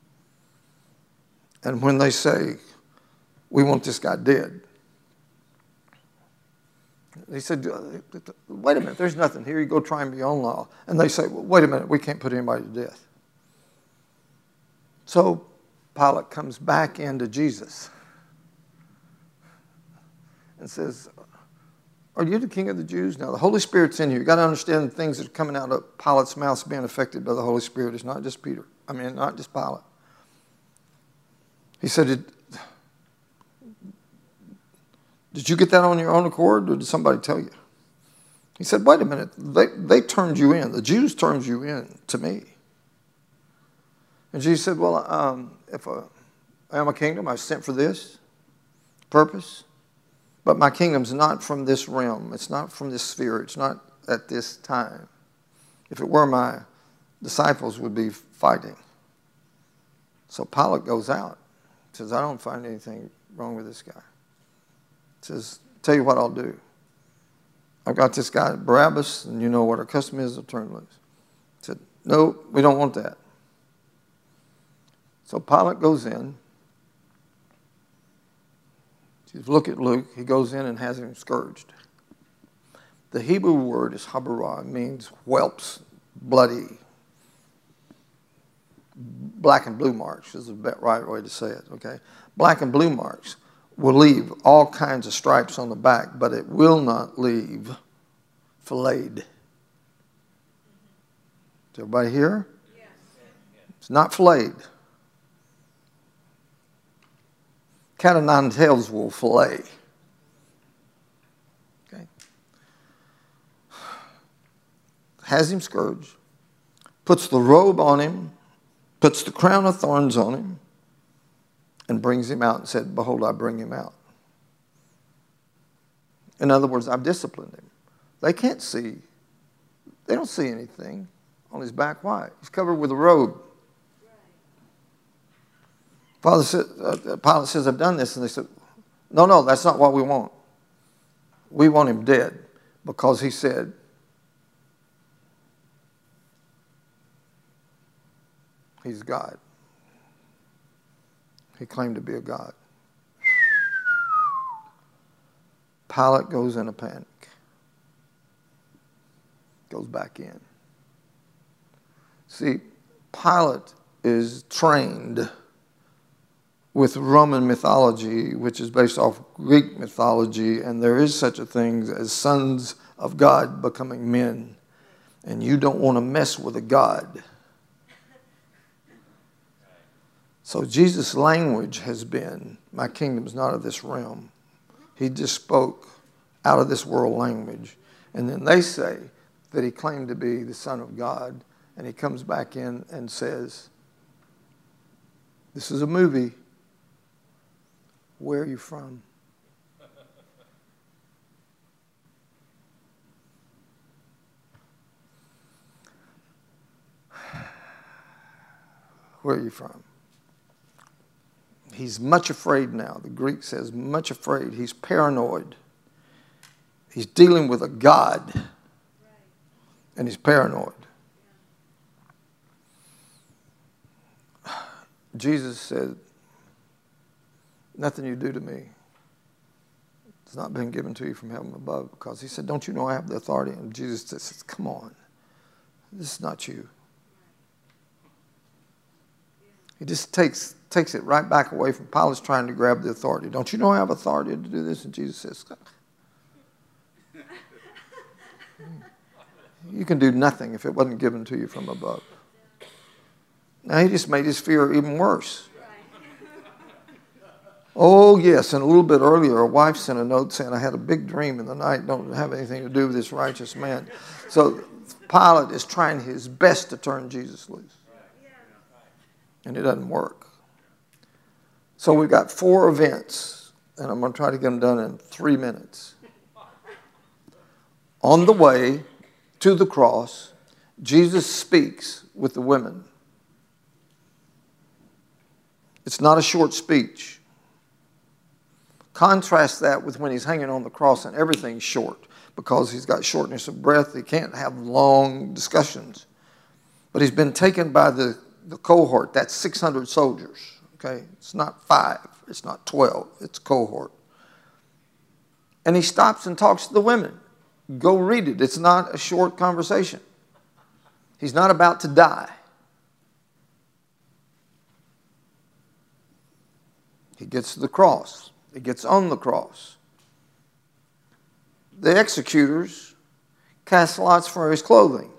And when they say, we want this guy dead, they said, wait a minute, there's nothing here. You go try and be on law. And they say, well, wait a minute, we can't put anybody to death. So Pilate comes back into Jesus and says, are you the king of the Jews? Now, the Holy Spirit's in you. You've got to understand the things that are coming out of Pilate's mouth being affected by the Holy Spirit. It's not just Peter. I mean, not just Pilate. He said, did, did you get that on your own accord, or did somebody tell you? He said, wait a minute. They, they turned you in. The Jews turned you in to me. And Jesus said, well, um, if a, I am a kingdom, I was sent for this purpose. But my kingdom's not from this realm. It's not from this sphere. It's not at this time. If it were, my disciples would be fighting. So Pilate goes out. Says, I don't find anything wrong with this guy. Says, tell you what I'll do. I've got this guy, Barabbas, and you know what our custom is, to turn loose. Said, no, we don't want that. So Pilate goes in. Look at Luke. He goes in and has him scourged. The Hebrew word is habarah. It means whelps, bloody, black and blue marks is the right way to say it, okay? Black and blue marks will leave all kinds of stripes on the back, but it will not leave filleted. Is everybody here? Yes. It's not filleted. Cat of nine tails will fillet. Okay. Has him scourged, puts the robe on him, puts the crown of thorns on him, and brings him out and said, behold, I bring him out. In other words, I've disciplined him. They can't see. They don't see anything on his back. Why? He's covered with a robe. Father said, uh, Pilate says, I've done this. And they said, no, no, that's not what we want. We want him dead because he said, he's God. He claimed to be a God. Pilate goes in a panic. Goes back in. See, Pilate is trained with Roman mythology, which is based off Greek mythology, and there is such a thing as sons of God becoming men. And you don't want to mess with a God. So Jesus' language has been, my kingdom is not of this realm. He just spoke out of this world language. And then they say that he claimed to be the Son of God, and he comes back in and says, this is a movie. Where are you from? Where are you from? He's much afraid now. The Greek says much afraid. He's paranoid. He's dealing with a God. And he's paranoid. Jesus said, nothing you do to me has not been given to you from heaven above. Because he said, don't you know I have the authority? And Jesus says, come on. This is not you. He just takes, takes it right back away from Pilate's trying to grab the authority. Don't you know I have authority to do this? And Jesus says, you can do nothing if it wasn't given to you from above. Now he just made his fear even worse. Oh, yes, and a little bit earlier, a wife sent a note saying, I had a big dream in the night. Don't have anything to do with this righteous man. So Pilate is trying his best to turn Jesus loose. And it doesn't work. So we've got four events, and I'm going to try to get them done in three minutes. On the way to the cross, Jesus speaks with the women. It's not a short speech. Contrast that with when he's hanging on the cross and everything's short because he's got shortness of breath. He can't have long discussions. But he's been taken by the, the cohort. That's six hundred soldiers. Okay, it's not five. It's not twelve. It's cohort. And he stops and talks to the women. Go read it. It's not a short conversation. He's not about to die. He gets to the cross. He gets on the cross. The executors cast lots for his clothing.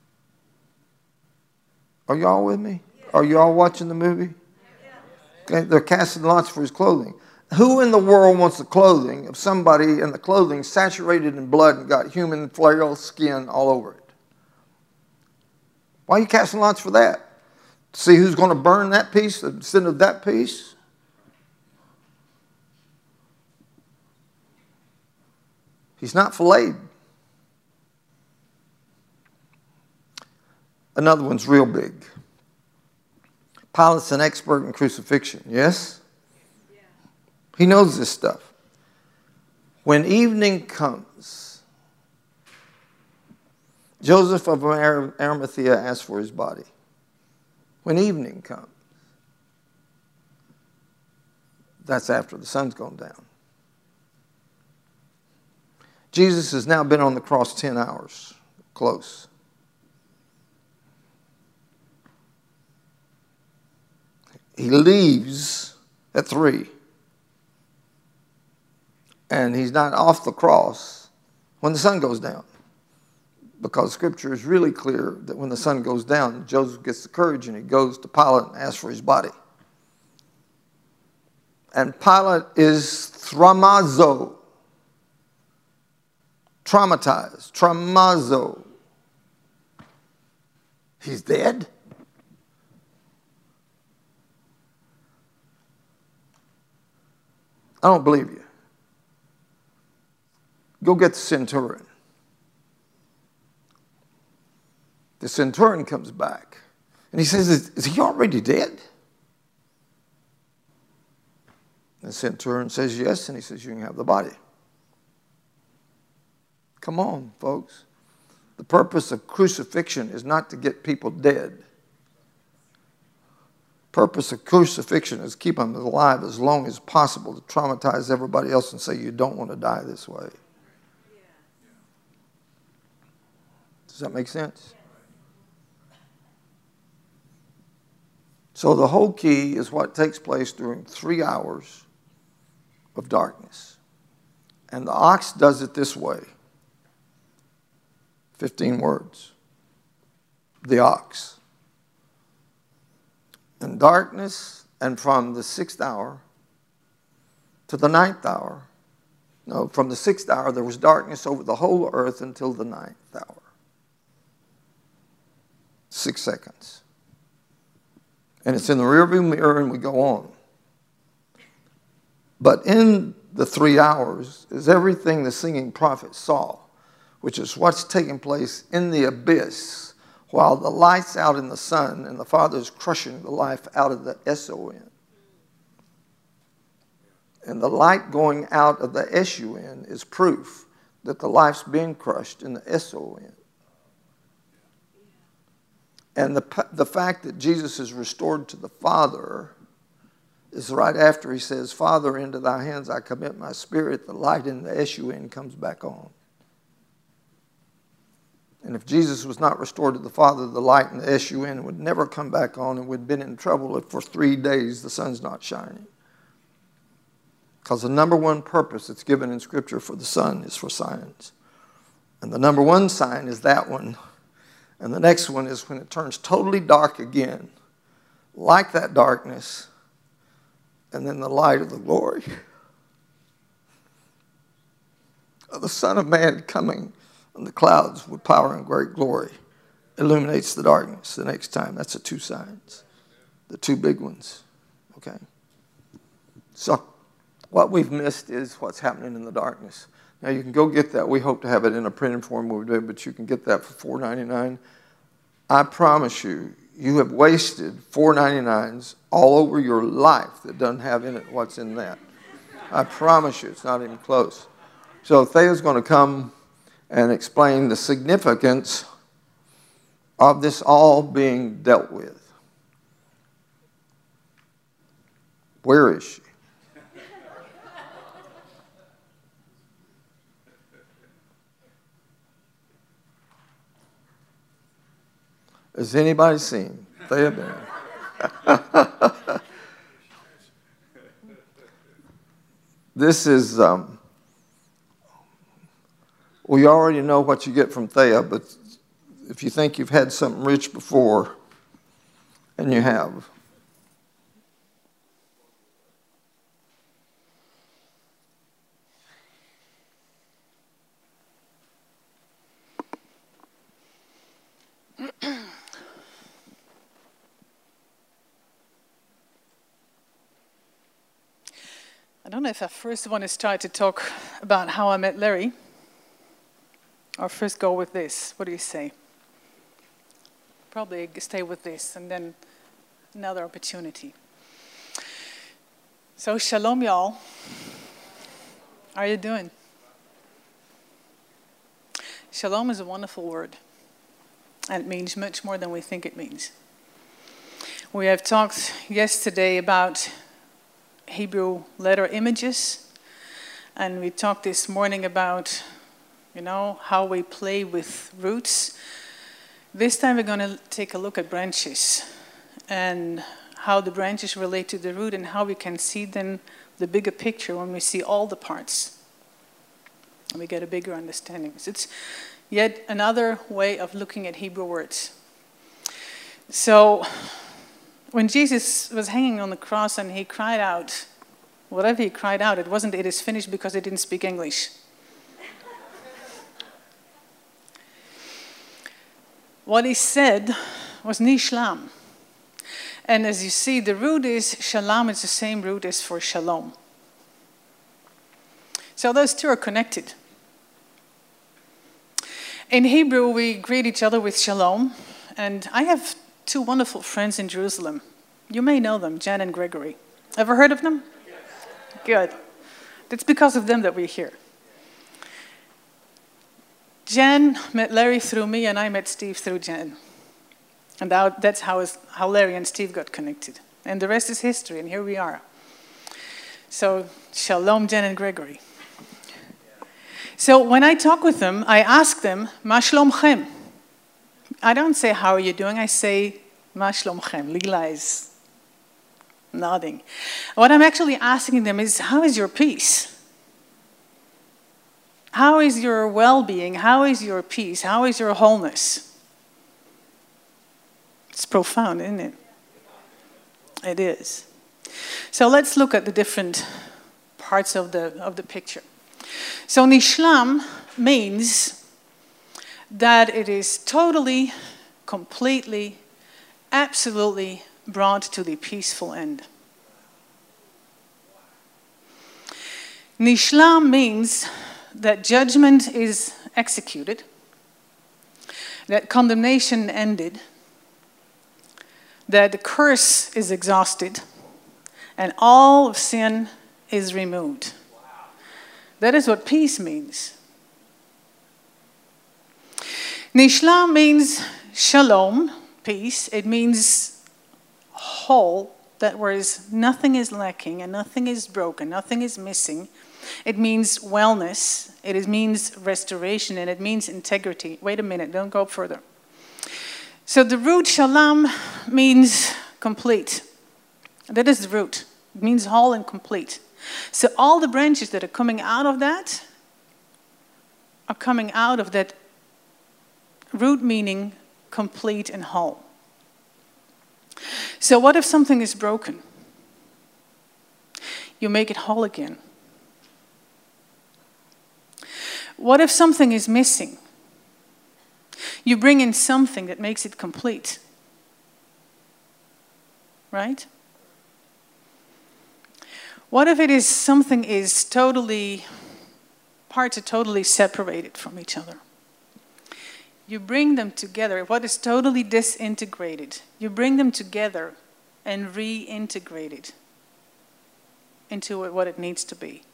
Are y'all with me? Are y'all watching the movie? Okay, they're casting lots for his clothing. Who in the world wants the clothing of somebody and the clothing saturated in blood and got human frail skin all over it? Why are you casting lots for that? See who's going to burn that piece instead of that piece? He's not filleted. Another one's real big. Pilate's an expert in crucifixion, yes? Yeah. He knows this stuff. When evening comes, Joseph of Arimathea asks for his body. When evening comes, that's after the sun's gone down. Jesus has now been on the cross ten hours, close. He leaves at three. And he's not off the cross when the sun goes down. because Scripture is really clear that when the sun goes down, Joseph gets the courage and he goes to Pilate and asks for his body. And Pilate is traumazo, traumatized, traumazo. He's dead? I don't believe you. Go get the centurion. The centurion comes back and he says, is, is he already dead? The centurion says yes, and he says, you can have the body. Come on, folks. The purpose of crucifixion is not to get people dead. Purpose of crucifixion is keep them alive as long as possible to traumatize everybody else and say you don't want to die this way. Does that make sense? So the whole key is what takes place during three hours of darkness. And the ox does it this way. Fifteen words. The ox. In darkness, and from the sixth hour to the ninth hour. No, from the sixth hour there was darkness over the whole earth until the ninth hour. Six seconds. And it's in the rearview mirror and we go on. But in the three hours is everything the singing prophet saw, which is what's taking place in the abyss while the light's out in the sun and the Father's crushing the life out of the S O N. And the light going out of the S U N is proof that the life's being crushed in the S O N. And the, the fact that Jesus is restored to the Father is right after he says, Father, into thy hands I commit my spirit. The light in the S U N comes back on. And if Jesus was not restored to the Father, the light in the S U N would never come back on and would have been in trouble if for three days the sun's not shining. Because the number one purpose that's given in Scripture for the sun is for signs. And the number one sign is that one. And the next one is when it turns totally dark again, like that darkness, and then the light of the glory of the Son of Man coming in the clouds with power and great glory illuminates the darkness the next time. That's the two signs, the two big ones, okay? So what we've missed is what's happening in the darkness. Now, you can go get that. We hope to have it in a printed form, but you can get that for four ninety-nine. I promise you, you have wasted four ninety-nines all over your life that doesn't have in it what's in that. I promise you, it's not even close. So Thea's going to come and explain the significance of this all being dealt with. Where is she? Has anybody seen Thea Barron? This is, um, well, you already know what you get from Thea, but if you think you've had something rich before, and you have. I don't know if I first want to start to talk about how I met Larry, or first go with this. What do you say? Probably stay with this, and then another opportunity. So, shalom, y'all. How are you doing? Shalom is a wonderful word, and it means much more than we think it means. We have talked yesterday about Hebrew letter images, and we talked this morning about, you know, how we play with roots. This time we're going to take a look at branches and how the branches relate to the root and how we can see then the bigger picture when we see all the parts and we get a bigger understanding. So it's, Yet another way of looking at Hebrew words. So, when Jesus was hanging on the cross and he cried out, whatever he cried out, it wasn't "it is finished" because he didn't speak English. What he said was nishlam. And as you see, the root is shalom, it's the same root as for shalom. So those two are connected. In Hebrew, we greet each other with shalom. And I have two wonderful friends in Jerusalem. You may know them, Jan and Gregory. Ever heard of them? Yes. Good. It's because of them that we're here. Jan met Larry through me, and I met Steve through Jan. And that's how, how Larry and Steve got connected. And the rest is history, and here we are. So, shalom, Jan and Gregory. So when I talk with them, I ask them, Ma shlomchem? I don't say, how are you doing? I say, Ma shlomchem? Lila is nodding. What I'm actually asking them is, how is your peace? How is your well-being? How is your peace? How is your wholeness? It's profound, isn't it? It is. So let's look at the different parts of the, of the picture. So nishlam means that it is totally, completely, absolutely brought to the peaceful end. Nishlam means that judgment is executed, that condemnation ended, that the curse is exhausted, and all of sin is removed. That is what peace means. Nishlam means shalom, peace. It means whole, that whereas nothing is lacking and nothing is broken, nothing is missing. It means wellness. It means restoration, and it means integrity. Wait a minute, don't go further. So the root shalom means complete. That is the root. It means whole and complete. So all the branches that are coming out of that are coming out of that root, meaning complete and whole. So what if something is broken? You make it whole again. What if something is missing? You bring in something that makes it complete. Right? What if it is something is totally, parts are totally separated from each other? You bring them together. What is totally disintegrated, you bring them together and reintegrate it into what it needs to be.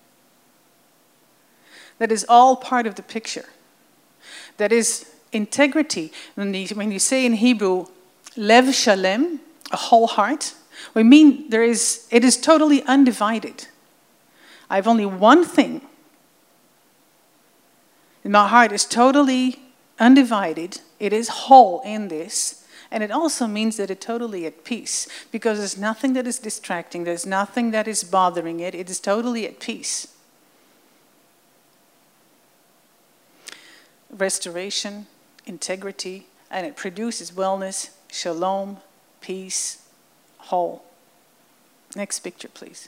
That is all part of the picture. That is integrity. When you, when you say in Hebrew, lev shalem, a whole heart, we mean there is, it is totally undivided. I have only one thing. And my heart is totally undivided. It is whole in this. And it also means that it's totally at peace. Because there's nothing that is distracting. There's nothing that is bothering it. It is totally at peace. Restoration, integrity, and it produces wellness, shalom, peace, whole. Next picture, please.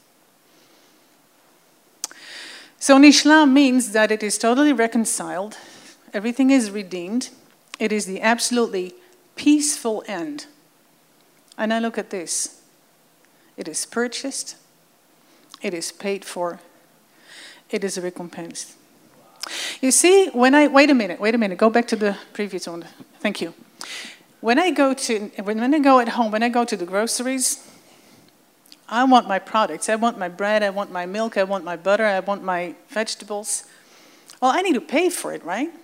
So nishlam means that it is totally reconciled. Everything is redeemed. It is the absolutely peaceful end. And now look at this. It is purchased. It is paid for. It is recompensed. You see, when I, wait a minute, wait a minute, go back to the previous one. Thank you. When I go to, when, when I go at home, when I go to the groceries, I want my products. I want my bread, I want my milk, I want my butter, I want my vegetables. Well, I need to pay for it, right?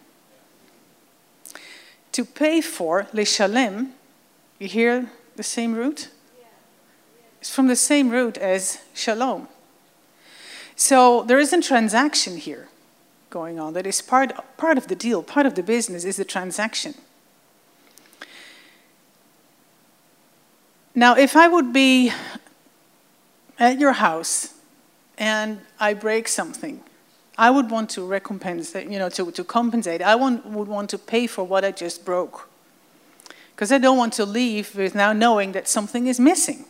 To pay for, leshalem, you hear the same root? It's from the same root as shalom. So there is a transaction here going on that is part, part of the deal, part of the business is the transaction. Now, if I would be at your house and I break something, I would want to recompense, you know, to, to compensate. I want, would want to pay for what I just broke. Because I don't want to leave with now knowing that something is missing.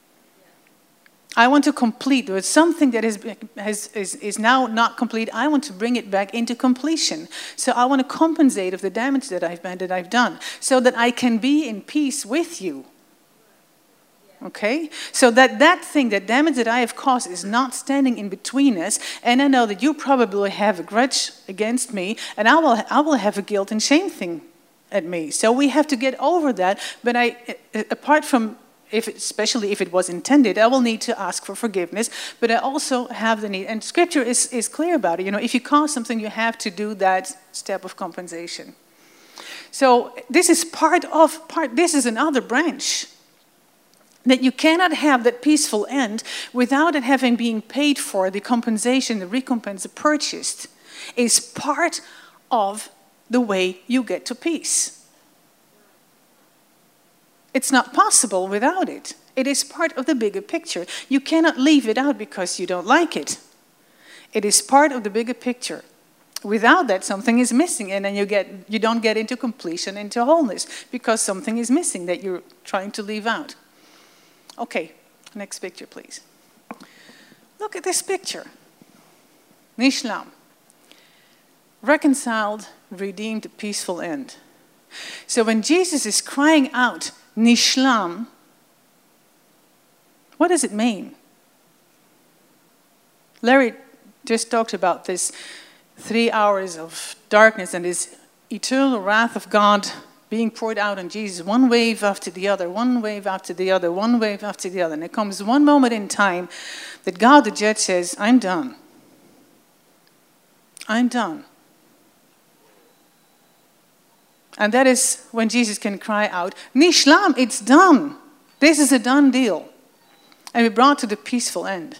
I want to complete. There's something that is, has, is, is now not complete. I want to bring it back into completion. So I want to compensate of the damage that I've, that I've done. So that I can be in peace with you. Okay? So that that thing, that damage that I have caused is not standing in between us. And I know that you probably have a grudge against me. And I will, I will have a guilt and shame thing at me. So we have to get over that. But I, apart from... If, especially if it was intended, I will need to ask for forgiveness, but I also have the need, and Scripture is, is clear about it. You know, if you cause something, you have to do that step of compensation. So this is part of, part. This is another branch. That you cannot have that peaceful end without it having been paid for, the compensation, the recompense, the purchased, is part of the way you get to peace. It's not possible without it. It is part of the bigger picture. You cannot leave it out because you don't like it. It is part of the bigger picture. Without that, something is missing, and then you get you don't get into completion, into wholeness, because something is missing that you're trying to leave out. Okay, next picture, please. Look at this picture. Nishlam. Reconciled, redeemed, peaceful end. So when Jesus is crying out, Nishlam, what does it mean? Larry just talked about this three hours of darkness and this eternal wrath of God being poured out on Jesus, one wave after the other, one wave after the other, one wave after the other. And there comes one moment in time that God the judge says, I'm done. I'm done. And that is when Jesus can cry out, Nishlam, it's done. This is a done deal. And we're brought to the peaceful end.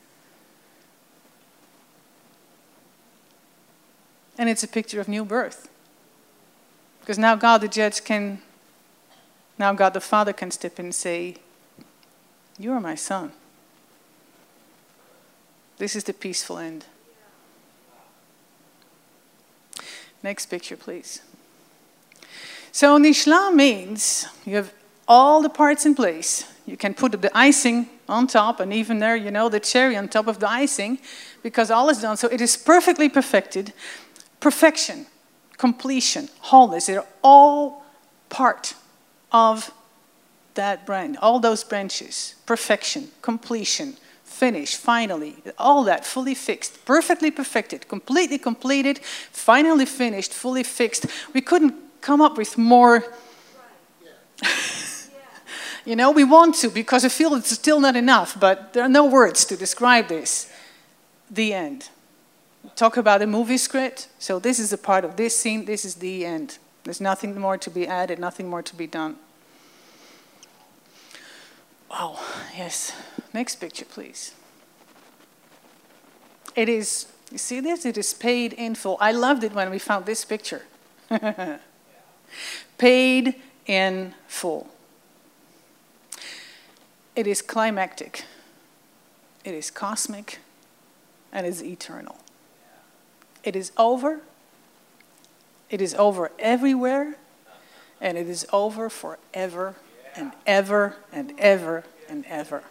And it's a picture of new birth. Because now God the judge can, now God the Father can step in and say, you are my son. This is the peaceful end. Next picture, please. So Nishlam means you have all the parts in place. You can put the icing on top, and even there, you know, the cherry on top of the icing, because all is done. So it is perfectly perfected. Perfection, completion, wholeness, they're all part of that brand. All those branches, perfection, completion, finish, finally, all that fully fixed, perfectly perfected, completely completed, finally finished, fully fixed. We couldn't come up with more. You know, we want to because I feel it's still not enough, but there are no words to describe this. The end. Talk about a movie script. So this is a part of this scene. This is the end. There's nothing more to be added, nothing more to be done. Wow, yes. Next picture, please. It is, you see this? It is paid in full. I loved it when we found this picture. Paid in full. It is climactic. It is cosmic. And it is eternal. It is over. It is over everywhere. And it is over forever and ever and ever and ever.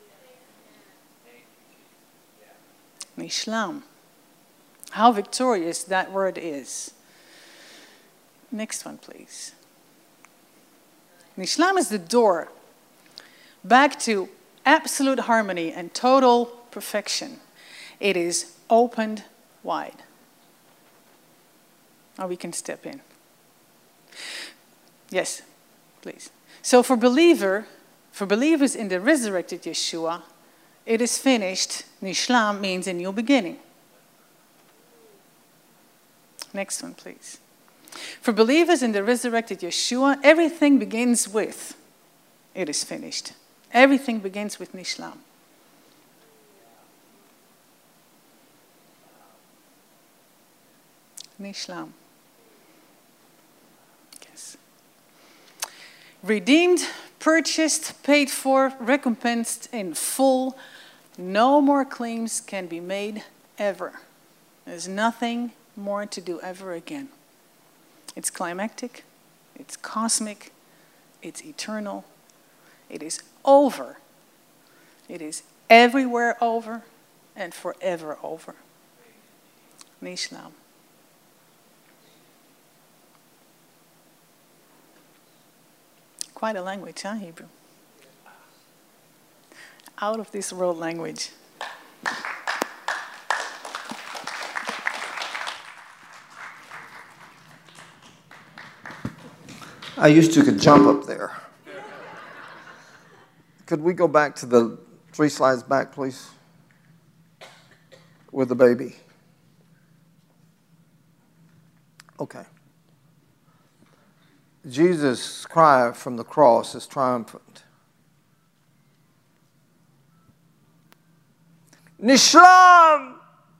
Nishlam. How victorious that word is. Next one, please. Nishlam is the door back to absolute harmony and total perfection. It is opened wide. Or we can step in. Yes, please. So for believer, for believers in the resurrected Yeshua, it is finished. Nishlam means a new beginning. Next one, please. For believers in the resurrected Yeshua, everything begins with, it is finished. Everything begins with Nishlam. Nishlam. Yes. Redeemed, purchased, paid for, recompensed in full. No more claims can be made ever. There's nothing more to do ever again. It's climactic, it's cosmic, it's eternal, it is over. It is everywhere over and forever over. Nishlam. Quite a language, huh, Hebrew? Out of this world language. I used to could jump up there. Could we go back to the three slides back, please? With the baby. Okay. Jesus' cry from the cross is triumphant. Nishlam!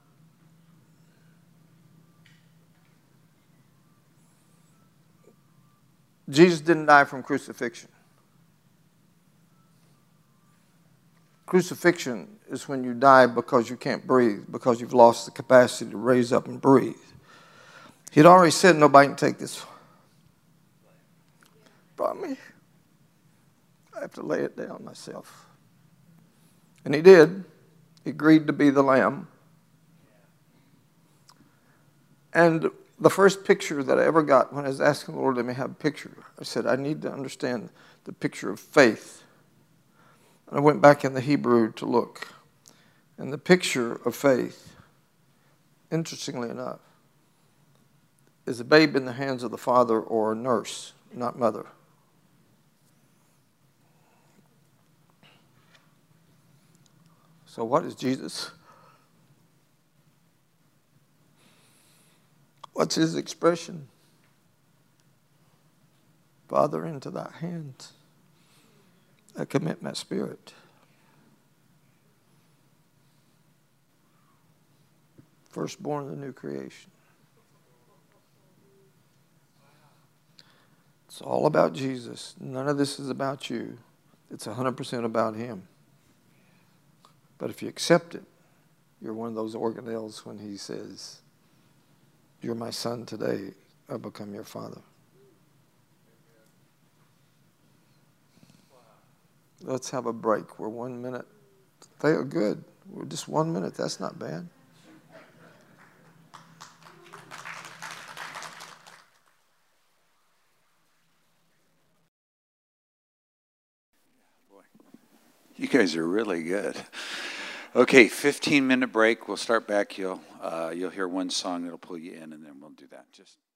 Jesus didn't die from crucifixion. Crucifixion is when you die because you can't breathe, because you've lost the capacity to raise up and breathe. He'd already said nobody can take this from me. I have to lay it down myself. And he did. He agreed to be the lamb. And the first picture that I ever got when I was asking the Lord, let me have a picture, I said, I need to understand the picture of faith. And I went back in the Hebrew to look. And the picture of faith, interestingly enough, is a babe in the hands of the father or a nurse, not mother. So what is Jesus? What's his expression? Father, into thy hands I commit my spirit. Firstborn of the new creation. It's all about Jesus. None of this is about you. It's one hundred percent about him. But if you accept it, you're one of those organelles when he says, you're my son today, I become your father. Let's have a break. We're one minute. They are good. We're just one minute. That's not bad. You guys are really good. Okay, fifteen minute break. We'll start back. You'll uh, you'll hear one song that'll pull you in, and then we'll do that. Just.